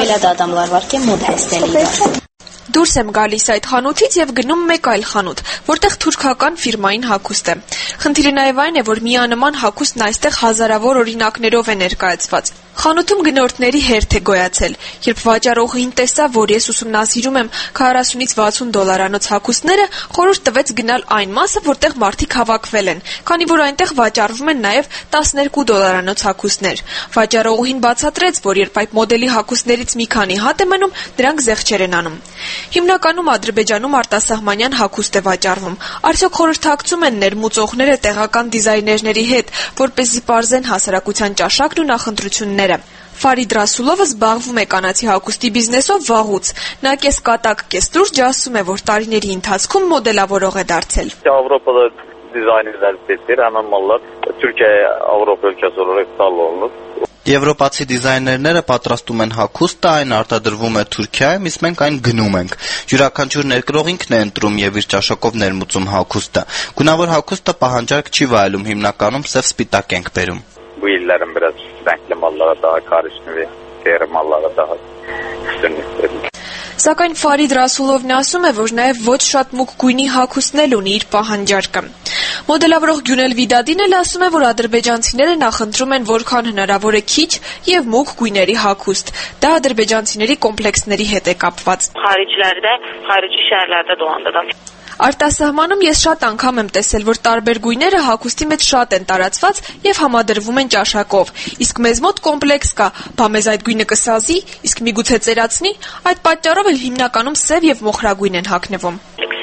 Դուրս եմ գալիս այդ խանութից եւ գնում մեկ այլ խանութ, որտեղ թուրքական ֆիրմային հագուստ է։ Խնդիրը նաեւ այն է, որ միանման հագուստն այստեղ հազարավոր օրինակներով է ներկայացված։ Խանութում գնորդների հերթ է գոյացել, երբ վաճառողին տեսա, որ ես ուսումնասիրում եմ քառասունից վաթսուն դոլարանոց հագուստները, խորհուրդ տվեց գնալ այն մասը, որտեղ մարդիկ հավաքվել են, քանի որ այնտեղ վաճառվում են նաև տասներկու դոլարանոց հագուստներ։ Վաճառողին բացատրեց, որ երբ այդ մոդելի հագուստներից մի քանի հատ է մնում, դրանք զեղչեր են անում։ Հիմնականում Ադրբեջանում արտասահմանյան հագուստ է վաճառվում։ Արդյոք խորհրդակցում են ներմուծողները տեղական դիզայներների հետ, որպեսզի պարզեն հասարակության ճաշակն ու նախընտրությունները։ Ֆարիդ Ռասուլովը զբաղվում է կանացի հագուստի բիզնեսով վաղուց։ Նա կես կատակ, կես լուրջ ասում է, որ տարիների ընթացքում մոդելավորող է դարձել։ Avropada dizaynerlər seçir, həmin mallar Türkiyə, Avropa ölkəsi olaraq dal olunur. Եվրոպացի դիզայներները պատրաստում են հագուստը, այն արտադրվում է Թուրքիայում, իսկ մենք այն գնում ենք։ Յուրաքանչյուր ներկրող ինքն է ընտրում եւ իր ճաշակով ներմուծում հագուստը։ Գունավոր հագուստը պահանջարկ չի վայելում, հիմնականում սև սպիտակ ենք բերում։ Bu illerin biraz renkli mallara daha karışını ve diğer mallara daha üstünlük verilir. Սակայն Ֆարիդ Ռասուլովն ասում է, որ նաև ոչ շատ մուգ գույնի հագուստն էլ ունի իր պահանջարկը։ Մոդելավորող Գյունել Վիդադին էլ ասում է, որ ադրբեջանցիները նախընտրում են որքան հնարավոր է քիչ եւ մուգ գույների հագուստ։ Դա ադրբեջանցիների կոմպլեքսների հետ է կապված։ Xariclərdə, xarici şəhərlərdə dolandırdım. Արտասահմանում ես շատ անգամ եմ տեսել, որ տարբեր գույները հագուստի մեջ շատ են տարածված եւ համադրվում են ճաշակով։ Իսկ մեզ մոտ կոմպլեքս կա, բա մեզ այդ գույնը կսազի, իսկ միգուցե ծերացնի, այդ պատճառով էլ հիմնականում սև եւ մոխրագույն են հագնվում։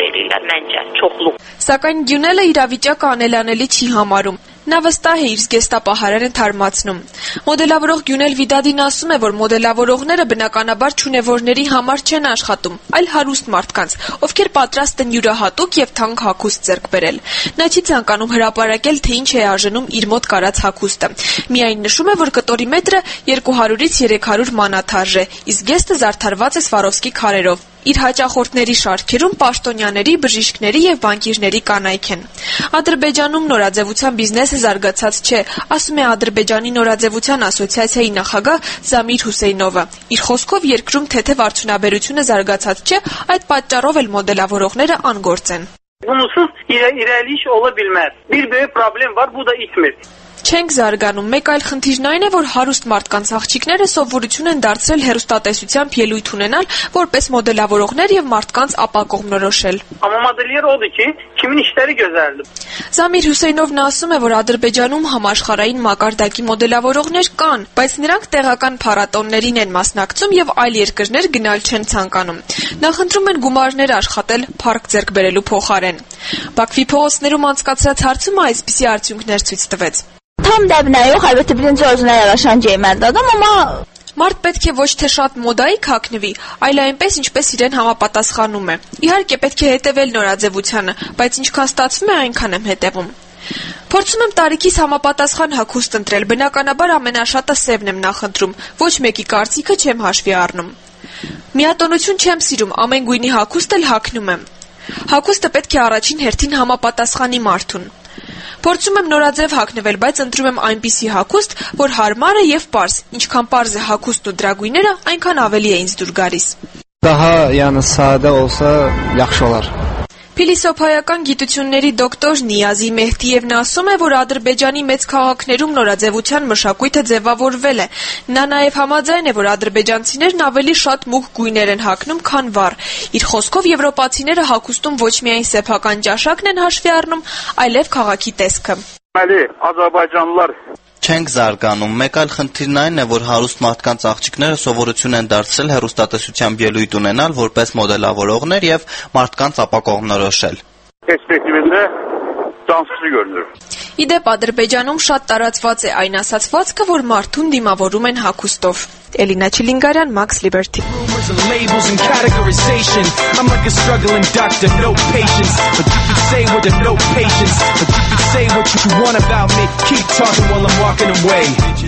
Սակայն Գյունելը իրավիճակը անելանելի չի համարում։ Նա վստահ է իր զգեստապահարանը թարմացնում։ Մոդելավորող Գյունել Վիդադին ասում է, որ մոդելավորողները բնականաբար չունևորների համար չեն աշխատում, այլ հարուստ մարդկանց, ովքեր պատրաստ են յուրահատուկ եւ թանկ հագուստ ձեռք բերել։ Նա չի ցանկանում հրապարակել, թե ինչ է արժենում իր մոտ կարած հագուստը։ Միայն նշում է, որ կտորի մետրը երկու հարյուրից երեք հարյուր մանաթ արժե, իսկ գեստը զարդարված է Սվարովսկի քարերով։ Իր հաճախորդների շարքերում պաշտոնյաների, բժիշկների եւ բանկիրների կանայք են։ Ադրբեջանում նորաձևության բիզնեսը զարգացած չէ, ասում է Ադրբեջանի նորաձևության ասոցիացիայի նախագահ Զամիր Հուսեյնովը։ Իր խոսքով երկրում թեթև արդյունաբերությունը զարգացած չէ, այդ պատճառով էլ մոդելավորողները անգործ են։ Bunusuz irəliş ola bilməz. Bir böyük problem var, bu da itmir. Չենք զարգանում։ Մեկ այլ խնդիրն այն է, որ հարուստ մարդկանց աղջիկները սովորություն են դարձրել հեռուստատեսությամբ ելույթ ունենալ, որպես մոդելավորողներ եւ մարդկանց ապակողմնորոշել։ Amma modelyer odur ki, kimin işləri gözəldir։ Զամիր Հուսեյնովն ասում է, որ Ադրբեջանում համաշխարհային մակարդակի մոդելավորողներ կան, բայց նրանք տեղական փառատոներին են մասնակցում եւ այլ երկրներ գնալ չեն ցանկանում։ Նախընտրում են գումարներ աշխատել փառք ձեռք բերելու փոխարեն։ Բաքվի փողոցներում անցկացրած հարցումը այսպիսի արդյունքներ ցույց տվեց։ Tam dəbnəyող, əlbəttə birinci özünə yaraşan geyməlidir adam, amma Մարդ պետք է ոչ թե շատ մոդայի քակնվի, այլ այնպես, ինչպես իրեն համապատասխանում է։ Իհարկե պետք է հետևել նորաձևությանը, բայց ինչքան ստացվում է, այնքան եմ հետևում։ Փորձում եմ տարիքիս համապատասխան հագուստ ընտրել, բնականաբար ամենաշատը սևն եմ նախընտրում, ոչ մեկի կարծիքը չեմ հաշվի առնում։ Միատոնություն չեմ սիրում, ամեն գույնի հագուստ էլ հագնում եմ։ Հագուստը պետք է առաջին հերթին համապատասխանի մարդուն։ Փորձում եմ նորաձև հագնվել, բայց ընտրում եմ այնպիսի հագուստ, որ հարմար է եւ պարզ։ Ինչքան պարզ է հագուստն ու դրա գույները, այնքան ավելի է ինձ դուր գալիս։ Daha yəni sadə olsa yaxşı olar։ Փիլիսոփայական գիտությունների դոկտոր Նիազի Մեհդիևն ասում է, որ Ադրբեջանի մեծ քաղաքներում նորաձևության մշակույթը ձևավորվել է։ Նա նաև համաձայն է, որ ադրբեջանցիներն ավելի շատ մուգ գույներ են հագնում, քան վառ։ Իր խոսքով եվրոպացիները հագուստում ոչ միայն սեփական ճաշակն են հաշվի առնում, այլև քաղաքի տեսքը։ Deməli, Azərbaycanlılar Չենք զարգանում։ Մեկ այլ խնդիրն այն է, որ հարուստ մարդկանց աղջիկները սովորություն են դարձրել հեռուստատեսությամբ ելույթ ունենալ որպես մոդելավորողներ եւ մարդկանց ապակողմնորոշել։ Perspektivində cansıqlı görünür։ Իդեպ Ադրբեջանում շատ տարածված է այն ասացվածքը, որ մարդուն դիմավորում են հագուստով։ Էլինա Չիլինգարյան, Max Liberty։ Labels and categorization. I'm like a struggling doctor, no patience. But you can say what the no patience. But you can say what you want about me. Keep talking while I'm walking away.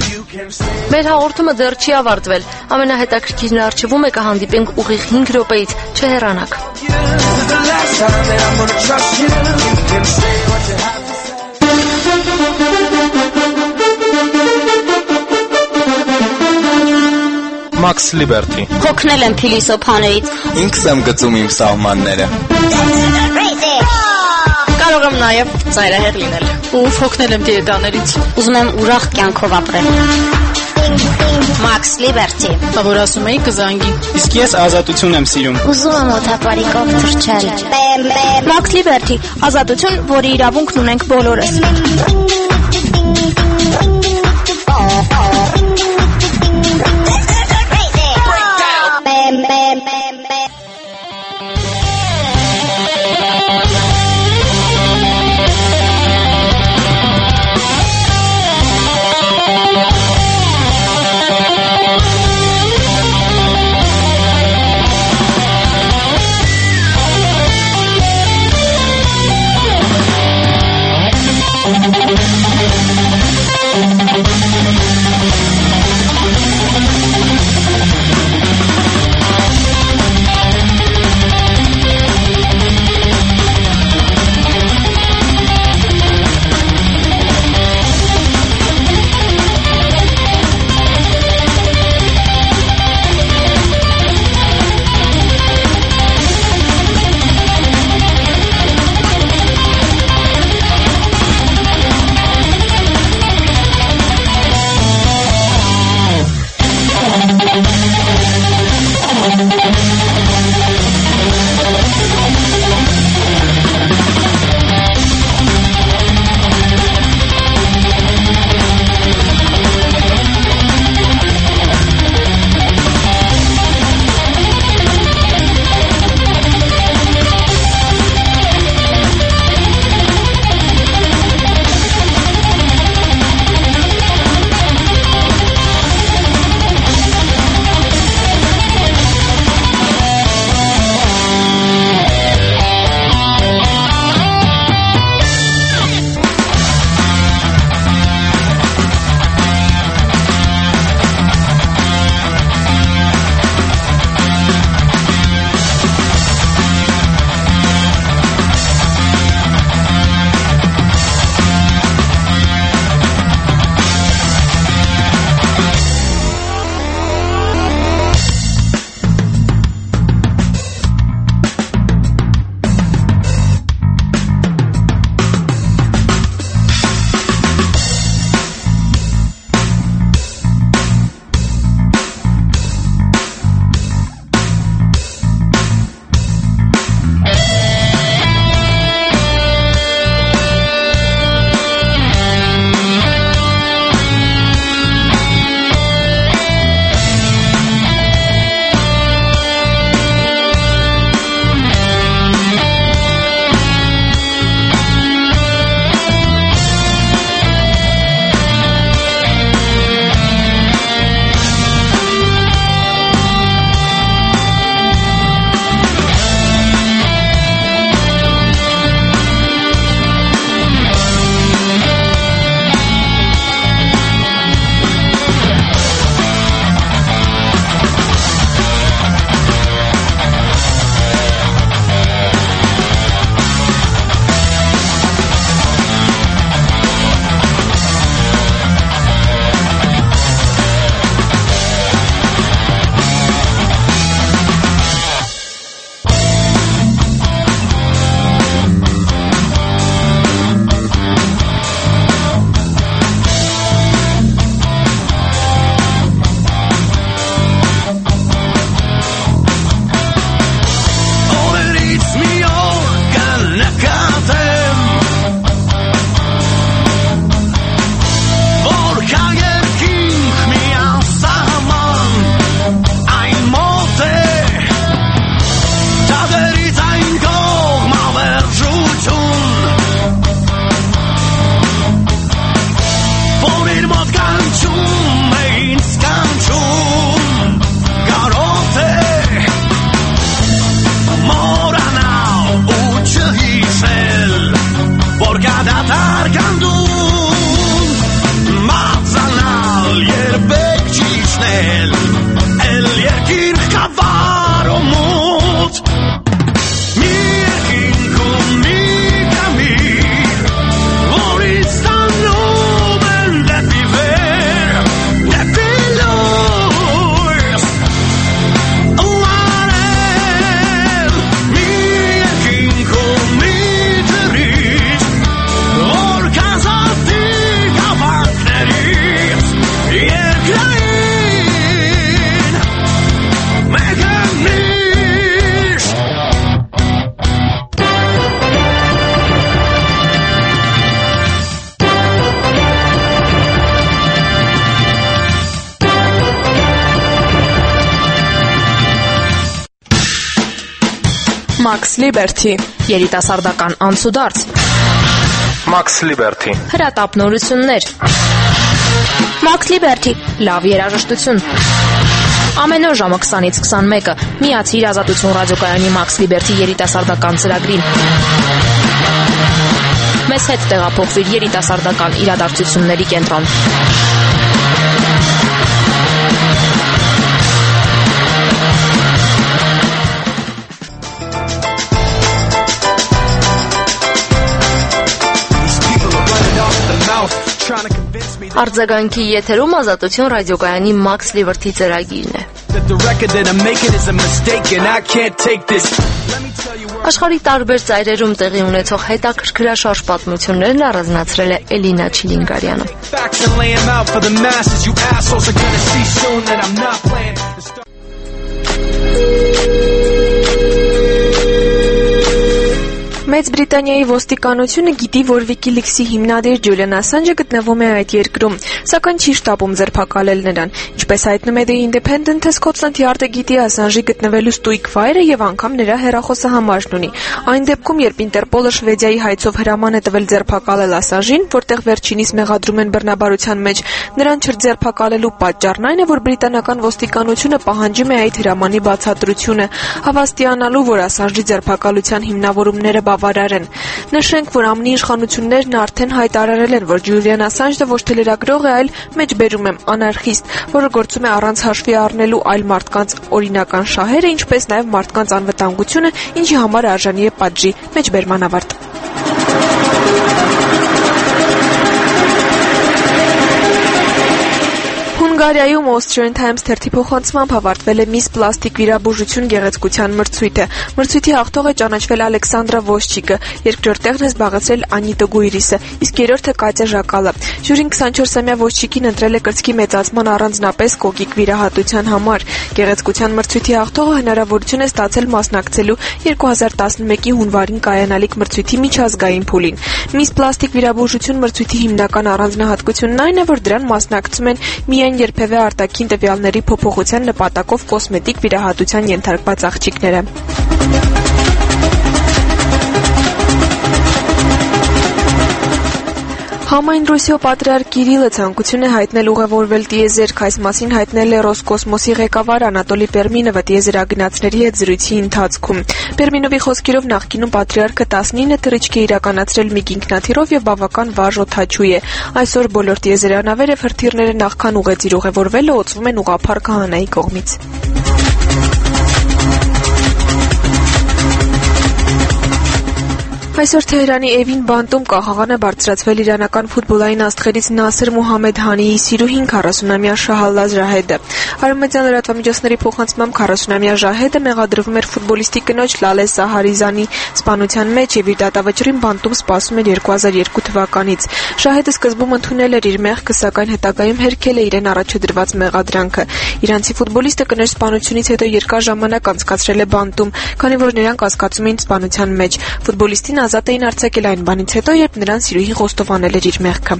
Մեր հաղորդումը դեռ չի ավարտվել։ Ամենահետաքրքիրն արժևում է կհանդիպենք ուղիղ հինգ րոպեից, չհեռանաք։ Max Liberty։ Հոգնել եմ փիլիսոփաներից։ Ինքս եմ գծում իմ սահմանները։ Կարող եմ նաև ծայրահեղ լինել։ Ու հոգնել եմ դիետաներից։ Ուզում եմ ուրախ կյանքով ապրել։ Max Liberty։ Որ ասում էի կզանգի։ Իսկ ես ազատություն եմ սիրում։ Ուզում եմ օթապարիկով թռչել։ Max Liberty, ազատություն, որի իրավունքն ունենք բոլորս։ Max Liberty երիտասարդական անցուդարձ Max Liberty հրատապ նորություններ Max Liberty լավ երաժշտություն ամեն օր ժամը քսանից քսանմեկը միացիր Ազատություն ռադիոկայանի Max Liberty երիտասարդական ծրագրին մեզ հետ տեղափոխվիր երիտասարդական իրադարձությունների կենտրոն Արձագանքի եթերում Ազատություն ռադիոկայանի Max Liberty ծրագիրն է։ Աշխարհի տարբեր ծայրերում տեղի ունեցող հետաքրքրաշարժ պատմություններն առանձնացրել է Էլինա Չիլինգարյանը։ Մեծ Բրիտանիայի ոստիկանությունը գիտի, որ WikiLeaks-ի հիմնադիր Ջուլիան Ասանջը գտնվում է այդ երկրում, սակայն չի շտապում ձերբակալել նրան։ Ինչպես հայտնում է The Independent-ը, Scotland Yard-ը գիտի Ասանջի գտնվելու ստույգ վայրը եւ անգամ նրա հեռախոսահամարն ունի։ Այն դեպքում, երբ Ինտերպոլը Շվեդիայի հայցով հրաման է տվել ձերբակալել Ասանջին, որտեղ վերջինիս մեղադրում են բռնաբարության մեջ, նրան չձերբակալելու պատճառն այն է, որ բրիտանական ոստիկանությունը պահանջում է այդ հրամանի բացատրությունը, հավաստիանալու, որ Ասանջի ձերբակալության հիմնավորումները բավարար են։ Նշենք, որ ԱՄՆ իշխանություններն արդեն հայտարարել են, որ Ջուլիան Ասանջը ոչ թե լրագրող է, այլ մեջբերում եմ անարխիստ, որը գործում է առանց հաշվի առնելու այլ մարդկանց օրինական շահերը, ինչպես նաև մարդկանց անվտանգությունը, ինչի համար արժանի է պատժի մեջբերման ավարտ։ Հունգարիայում Austrian Times թերթի փոխանցմամբ ավարտվել է Miss Plastic վիրաբուժություն գեղեցկության մրցույթը։ Մրցույթի հաղթողը ճանաչվել Ալեքսանդրա Վոսչիկը, երկրորդ տեղն է զբաղեցրել Անիտա Գուիրիսը, իսկ երրորդը Կատյա Ժակալը։ Ժյուրին քսանչորսամյա Վոսչիկին ընտրել է կրծքի մեծացման առանձնապես կոկիկ վիրահատության համար։ Գեղեցկության մրցույթի հաղթողը հնարավորություն է ստացել մասնակցելու երկու հազար տասնմեկի հունվարին կայանալիք մրցույթի միջազգային փուլին։ Miss Plastic վիրաբուժություն մրցույթի հիմնական առանձնահատկությունն այն է, որ դրան մասնակցում են միայն երբևէ արտաքին տվյալների փոփոխության նպատակով կոսմետիկ վիրահատության ենթարկված աղջիկները։ Համայն Ռուսիո պատրիարք Կիրիլը ցանկություն է հայտնել ուղևորվել տիեզերք, այս մասին հայտնել է Ռոսկոսմոսի ղեկավար Անատոլի Պերմինովը տիեզերագնացների հետ զրույցի ընթացքում։ Պերմինովի խոսքերով նախկինում պատրիարքը տասնինը թռիչք է իրականացրել մի ինքնաթիռով եւ բավական վառ օդաչու է։ Այսօր բոլոր տիեզերանավերը ֆրթիռները նախքան ուղեծիր ուղևորվելը օծվում են ուղղափառ քահանայի կողմից։ Այսօր Թեհրանի Էվին բանտում կախաղան է բարձրացվել իրանական ֆուտբոլային աստղերից Նասեր Մուհամեդ Հանիի սիրուհին քառասունամյա Շահալլա Ժահեդը։ Արևմտյան լրատվամիջոցների փոխանցմամբ քառասունամյա Ժահեդը մեղադրվում էր ֆուտբոլիստի կնոջ Լալե Սահարիզանի սպանության մեջ եւ իր դատավճռին բանտում սպասում էր երկու հազար երկու թվականից։ Ժահեդը սկզբում ընդունել էր իր մեղքը, սակայն հետագայում հերքել է իրեն առաջադրված մեղադրանքը։ Իրանցի ֆուտբոլիստը կնոջ սպանությունից հետո երկար ժամանակ անցկացրել է բանտում, քանի որ նրան կասկածում էին սպանության մեջ։ Ֆուտբոլիստին ազատ էին արձակել այն բանից հետո, երբ նրան սիրուհին խոստովանել էր իր մեղքը։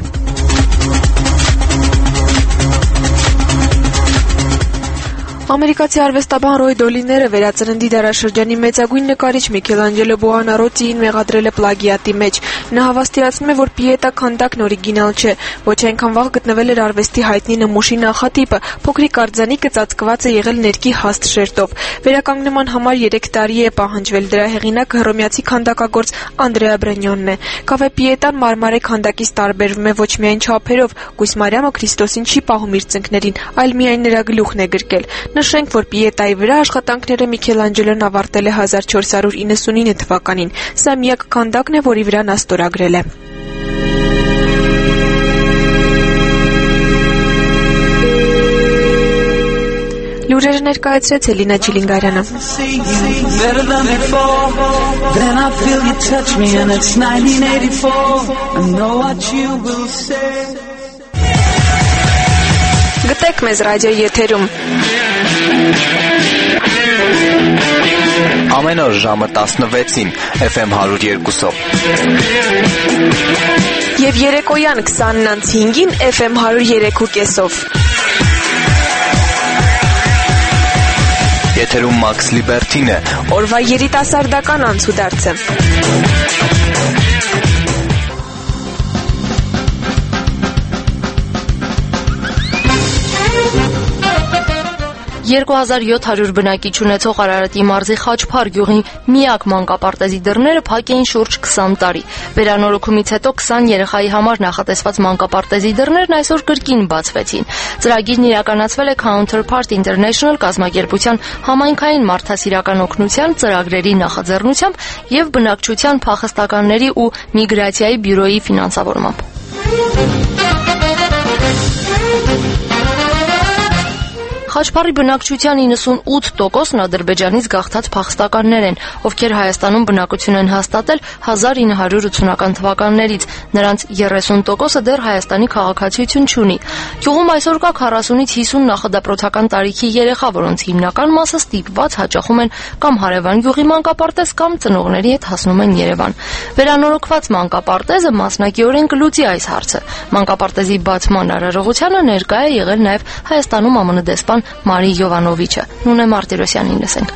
Ամերիկացի արվեստաբան Ռոյ Դոլիները վերածննդի դարաշրջանի մեծագույն նկարիչ Միքելանջելո Բուոնարոտիին մեղադրել է պլագիատի մեջ։ Նա հավաստիացնում է, որ Պիետա քանդակն օրիգինալ չէ, ոչ այնքան վաղ գտնվել էր արվեստի հայտնի նմուշի նախատիպը, փոքրիկ արձանիկը ծածկված է եղել ներքի հաստ շերտով։ Վերականգնման համար երեք տարի է պահանջվել, դրա հեղինակը հռոմեացի քանդակագործ Անդրեա Բրենյոնն է։ Կավե Պիետան մարմարե քանդակից տարբերվում է ոչ միայն չափերով, Կույս Մարիամը Քրիստոսին չի պահում իր ծնկներին, այլ միայն նրա գլուխն է գրկել։ Նշենք, որ Պիետայի վրա աշխատանքները Միքելանջելոն ավարտել է հազար չորս հարյուր իննսունինը թվականին։ Սա միակ քանդակն է, որի վրա նա ստորագրել է։ Լուրերը ներկայացրեց Էլինա Չիլինգարյանը։ Գտեք մեզ ռադիո եթերում։ Ամեն օր ժամը տասնվեցին Էֆ Էմ հարյուր երկուսով։ Եվ երեկոյան քսանն անց հինգին Էֆ Էմ հարյուր երեք ու կեսով։ Եթերում Max Liberty-ն է։ Օրվա երիտասարդական անցուդարձը։ երկու հազար յոթ հարյուր բնակիչ ունեցող Արարատի մարզի Խաչփար գյուղի միակ մանկապարտեզի դռները փակ էին շուրջ քսան տարի։ Վերանորոգումից հետո քսան երեխայի համար նախատեսված մանկապարտեզի դռներն այսօր կրկին բացվեցին։ Ծրագիրն իրականացվել է Counterpart International կազմակերպության համայնքային մարդասիրական օգնության ծրագրերի նախաձեռնությամբ եւ բնակչության փախստականների ու միգրացիայի բյուրոյի ֆինանսավորմամբ։ Խաչփարի բնակչության իննսունութ տոկոսն Ադրբեջանից գաղթած փախստականներ են, ովքեր Հայաստանում բնակություն են հաստատել հազար ինը հարյուր ութսունական թվականներից, նրանց երեսուն տոկոսը դեռ Հայաստանի քաղաքացիություն չունի։ Գյուղում այսօր կա քառասունից հիսուն նախադպրոցական տարիքի երեխա, որոնց հիմնական մասը ստիպված հաճախում են կամ հարևան գյուղի մանկապարտեզ կամ ծնողների հետ հասնում են Երևան։ Վերանորոգված մանկապարտեզը մասնակիորեն կլուծի այս հարցը։ Մանկապարտեզի բացման արարողությանը ներկա է եղել նաև Հայաստանում ԱՄՆ դեսպան Մարի Յովանովիչը։ Նունե Մարտիրոսյանին լսենք։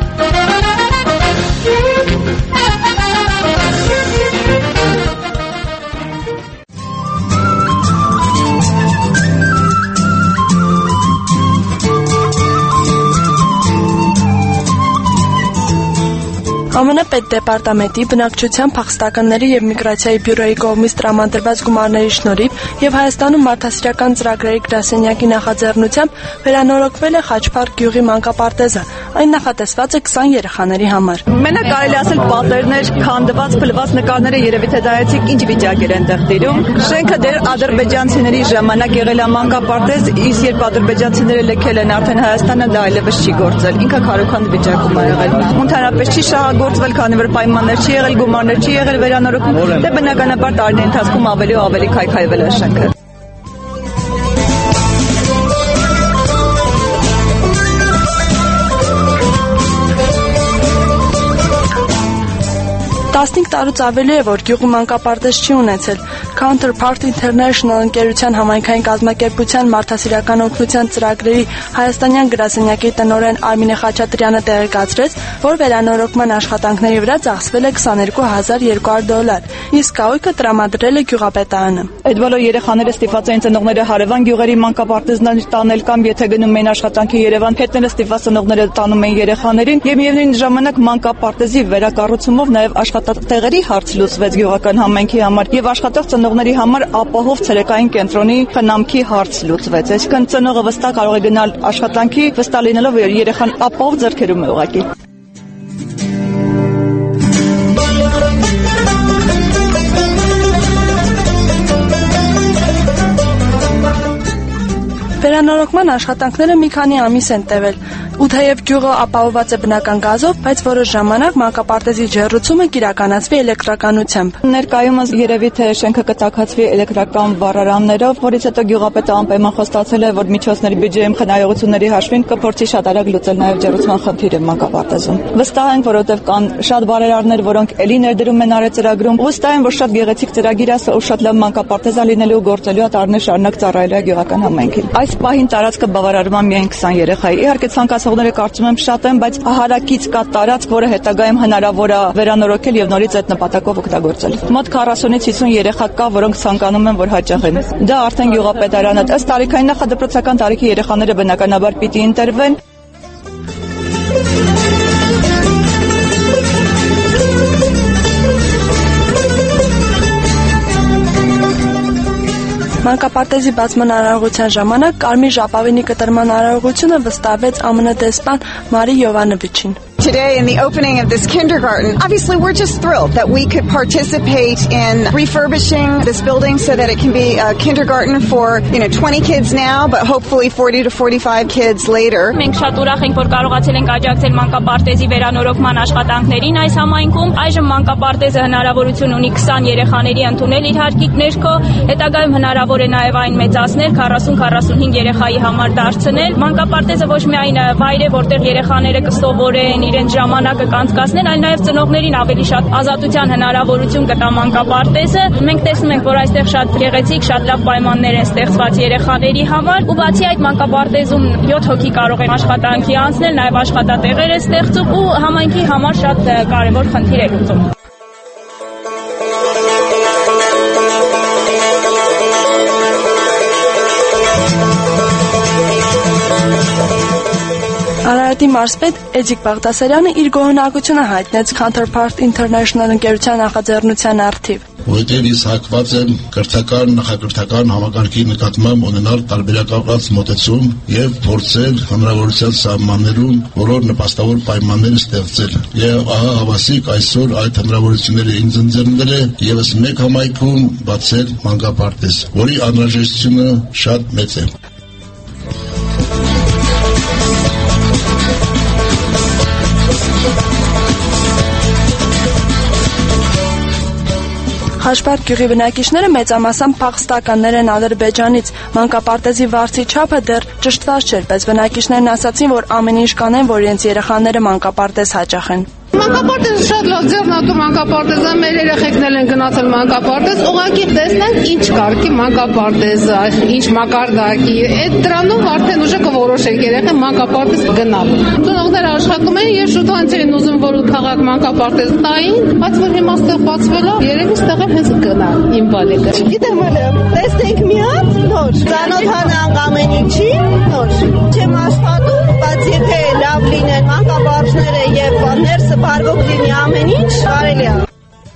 ԱՄՆ պետդեպարտամենտի բնակչության փախստականների եւ միգրացիայի բյուրոյի կողմից տրամադրված գումարների շնորհիվ եւ Հայաստանում մարդասիրական ծրագրերի գրասենյակի նախաձեռնությամբ վերանորոգվել է Խաչփար գյուղի մանկապարտեզը։ Այն նախատեսված է քսան երեխաների համար։ Մենակ կարելի ասել պատերներ, քանդված, փլված նկարները երևի թե դայացիկ ինչ վիճակ էր այնտեղ տիրում։ Շենքը դեռ ադրբեջանցիների ժամանակ եղել է մանկապարտեզ, իսկ երբ ադրբեջանցիները լքել են արդեն Հայաստանը, դա այլևս չի գործել։ Ինքը քարոքանդ վիճակում է եղել։ Ընդհանրապես չի շահագործվել, քանի որ պայմաններ չի եղել, գումարներ չի եղել վերանորոգում, դե բնականաբար տարիների ընթացքում ավելի ու ավելի քայքայվել է շենքը։ տասնհինգ տարուց ավելի է, որ գյուղը մանկապարտեզ չի ունեցել։ Counterpart International ընկերության համայնքային կազմակերպության մարդասիրական օգնության ծրագրերի հայաստանյան գրասենյակի տնօրեն Արմինե Խաչատրյանը տեղեկացրեց, որ վերանորոգման աշխատանքների վրա ծախսվել է քսաներկու հազար երկու հարյուր դոլար, իսկ կահույքը տրամադրել է գյուղապետարանը։ Այդ բոլոր երեխաները ստիպված էին ծնողները հարևան գյուղերի մանկապարտեզներ տանել կամ եթե գնում էին աշխատանքի Երևան, հետները ստիպված ծնողները տանում էին երեխաներին եւ միևնույն ժամանակ մանկապարտեզի վերակառուցումով նաեւ աշխատատեղերի հարց լուծվեց գյուղական համայնքի համար եւ աշխատող ծնողների համար ապահով ցերեկային կենտրոնի խնամքի հարց լուծվեց։ Այսինքն ծնողը վստահ կարող է գնալ աշխատանքի, վստահ լինելով որ երեխան ապահով ձեռքերում է ուղղակի։ Վերանորոգման աշխատանքները մի քանի ամիս են տևել, ու թեև գյուղը ապահովված է բնական գազով, բայց որոշ ժամանակ մանկապարտեզի ջեռուցումը կիրականացվի էլեկտրականությամբ։ Ներկայումս երևի թե շենքը կտաքացվի էլեկտրական վառարաններով, որից հետո գյուղապետը անպայման խոստացել է, որ միջոցների բյուջեում խնայողությունների հաշվին կփորձի շատ արագ լուծել նաև ջեռուցման խնդիրը մանկապարտեզում։ Վստահ ենք, որովհետև կան շատ բարերարներ, որոնք էլի ներդրում են արել ծրագրում, ու վստահ եմ, որ շատ գեղեցիկ ծրագիր է, ու շատ լավ մանկապարտեզ է լինելու ու գործելու տարիներ շարունակ ծառայելու է գյուղական համայնքին։ Այս պահին տարածքը բավարարվում է միայն քսան երեխայի։ Իհարկե ցանկացողները կարծում եմ շատ են, բայց հարակից կա տարածք, որը հետագայում հնարավոր է վերանորոգել եւ նորից այդ նպատակով օգտագործել։ Մոտ քառասունից հիսուն երեխա կա, որոնք ցանկանում են, որ հաճախեն։ Դա արդեն գյուղապետարանը ըստ տարիքային նախադպրոցական տարիքի երեխաները բնականաբար պիտի ընտրվեն։ Մանկապարտեզի բացման արարողության ժամանակ կարմիր ժապավենի կտրման արարողությունը վստահվեց ԱՄՆ դեսպան Մարի Յովանովիչին։ Today in the opening of this kindergarten, obviously we're just thrilled that we could participate in refurbishing this building so that it can be a kindergarten for, you know, twenty kids now, but hopefully forty to forty-five kids later. Մենք շատ ուրախ ենք, որ կարողացել ենք աջակցել մանկապարտեզի վերանորոգման աշխատանքներին այս համայնքում։ Այժմ մանկապարտեզը հնարավորություն ունի քսան երեխաների ընդունել իր հարկիկ ներքո, հետագայում հնարավոր է նաև այն մեծացնել քառասուն քառասունհինգ երեխայի համար դարձնել։ Մանկապարտեզը ոչ միայն վայր է, որտեղ երեխաները կսովորեն, իրենց ժամանակը կանցկացնել, այլ նաև ծնողներին ավելի շատ ազատության հնարավորություն կտա մանկապարտեզը։ Մենք տեսնում ենք, որ այստեղ շատ գեղեցիկ, շատ լավ պայմաններ են ստեղծված երեխաների համար, ու բացի այդ մանկապարտեզում յոթ հոգի կարող են աշխատանքի անցնել, նաև աշխատատեղեր է ստեղծում ու համայնքի համար շատ կարևոր խնդիր է լուծում։ Արարատի մարզպետ Էդիկ Բաղդասարյանը իր գոհունակությունը հայտնեց Counterpart International ընկերության նախաձեռնության առթիվ։ Որտեղ ես հակված եմ կրթական, նախակրթական համակարգի նկատմամբ ունենալ տարբերակված մոտեցում եւ փորձել հնարավորության սահմաններում բոլոր նպաստավոր պայմանները ստեղծել։ Եվ ահա հավասիկ այսօր այդ հնարավորությունները ինձ ընձեռնել է եւս մեկ համայնքում բացել մանկապարտեզ, որի անհրաժեշտությունը շատ մեծ է։ Հաշվարկ գյուղի բնակիչները մեծամասամբ փախստականներ են Ադրբեջանից։ Մանկապարտեզի վարձի չափը դեռ ճշտված չէր, բայց բնակիչներն ասացին, որ ամեն ինչ կանեն, որ իրենց երեխաները մանկապարտեզ հաճախեն։ Մանկապարտեզը շատ լավ ձեռնատու մանկապարտեզ է, մեր երեխեքներն են գնացել մանկապարտեզ, ուղղակի տեսնենք ինչ կարգի մանկապարտեզը, ինչ մակարդակի, այդ դրանով արդեն ուժը կորոշեք երեխան մանկապարտեզ գնալու։ Ծնողները աշխատում են եւ շուտ հենց էին ուզում, որ քաղաք մանկապարտեզ տային, բայց որ հիմա ստեղ բացվել է, երևի ստեղ է հենց գնա իմ բալիկը։ Գիտեմ հələ, տեսնենք մի հատ նոր, ծանոթանանք ամեն ինչի, նոր։ Չեմ աշխատում, բայց եթե լավ լինեն մանկապարտեզները եւ ներսը բարգոք լինի ամեն ինչ, կարելի է։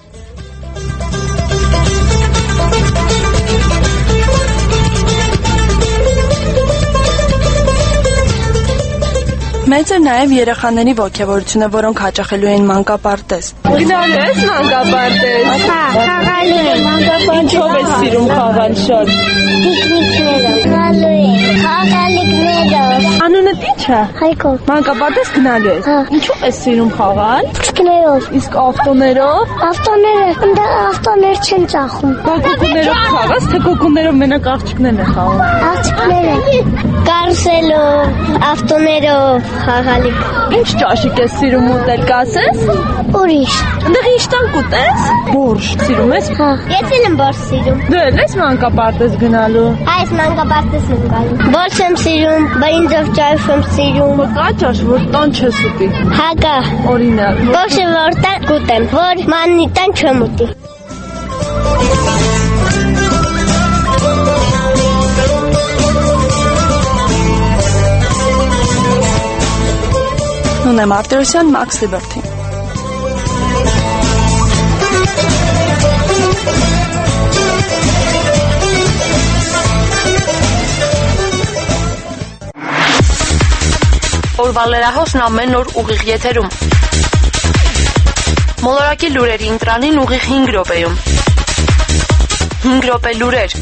Մեծ է նաև երեխաների ոգևորությունը, որոնք հաճախելու են մանկապարտեզ։ Գնալու ես մանկապարտեզ։ Հա, խաղալու եմ մանկապարտեզ։ Ինչով ես սիրում խաղալ շատ։ Պիկնիկներով։ Գնալու եմ խաղալիքներով։ Անունդ ի՞նչ է։ Հայկո։ Մանկապարտեզ գնալու ես։ Հա։ Ինչով ես սիրում խաղալ։ Պիկներով։ Իսկ ավտոներով։ Ավտոները, ընդ ավտոներ չեն ծախում։ Կոկուներով խաղաս, թե կոկուներով մենակ աղջիկներն են խաղում։ Աղջիկները։ Կարուսելով, ավտոներով խաղալիք։ Ինչ ճաշիկ ես սիրում ուտել, կասես։ Ուրիշ։ Այնտեղ ինչ տանք ուտես։ Բորշ սիրում ես։ Հա։ Ես էլ եմ բորշ սիրում։ Դու էլ ես մանկապարտեզ գնալու։ Այս մանկապարտեզ եմ գալու։ Բորշ եմ սիրում, բրինձով ճաշ եմ սիրում։ Կա ճաշ, որ տան չես ուտի։ Հա կա։ Օրինակ։ Բորշը որ տան կուտեմ, որ մաննի տան չեմ ուտի։ Նունե Մարտիրոսյան, Max Liberty։ Օրվա լրահոսն ամեն օր ուղիղ եթերում։ Մոլորակի լուրերի ընտրանին ուղիղ հինգ րոպեում։ հինգ րոպե լուրեր։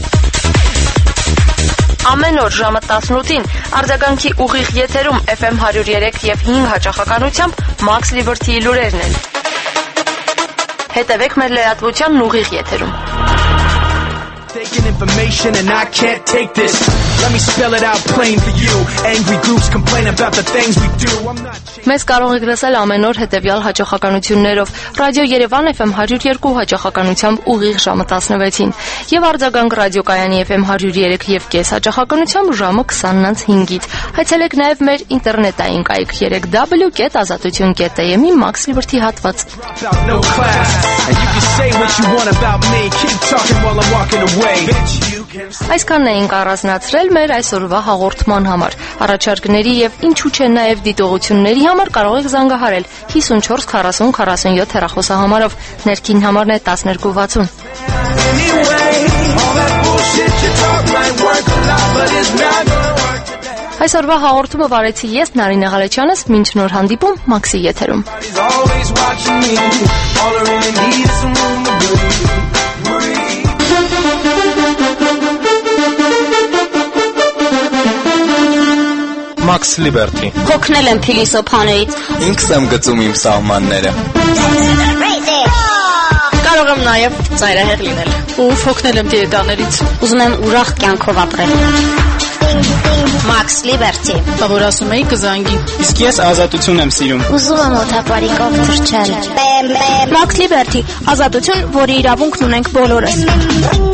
Ամեն օր ժամը տասնութին արձագանքի ուղիղ եթերում Էֆ Էմ հարյուր երեք եւ հինգ հաճախականությամբ Max Liberty-ի լուրերն են։ Հետևեք մեր լրատվությանն ուղիղ եթերում։ Taking information and I can't take this. Let me spell it out plain for you. Angry groups complain about the things we do. I'm not Մեզ կարող եք լսել ամեն օր հետևյալ հաճախականություններով. Ռադիո Երևան Էֆ Էմ հարյուր երկու հաճախականությամբ ուղիղ ժամը տասնվեցին եւ արձագանք ռադիոկայանի Էֆ Էմ հարյուր երեք եւ կես հաճախականությամբ ժամը քսանից հինգից։ Հայցելեք նաեւ մեր ինտերնետային կայք երեք դաբլյու կետ ազատություն կետ տի էմ-ի Max Liberty հատված։ Այսքանն էինք առանձնացրել մեր այսօրվա հաղորդման համար։ Առաջարկների եւ ինչու՞ չէ նաեւ դիտողությունների համար կարող եք զանգահարել հիսունչորս քառասուն քառասունյոթ հեռախոսահամարով, ներքին համարն է տասներկու վաթսուն։ Այսօրվա հաղորդումը վարեցի ես Նարինե Ղալեչյանս, մինչ նոր հանդիպում Մաքսի եթերում։ Max Liberty։ Հոգնել եմ փիլիսոփաներից։ Ինքս եմ գծում իմ սահմանները։ Կարող եմ նաև ծայրահեղ լինել։ Ու հոգնել եմ դիետաներից։ Ուզում եմ ուրախ կյանքով ապրել։ Max Liberty։ Որ ասում էի կզանգի։ Իսկ ես ազատություն եմ սիրում։ Ուզում եմ օթապարիկով թռչել։ Max Liberty, ազատություն, որի իրավունքն ունենք բոլորս։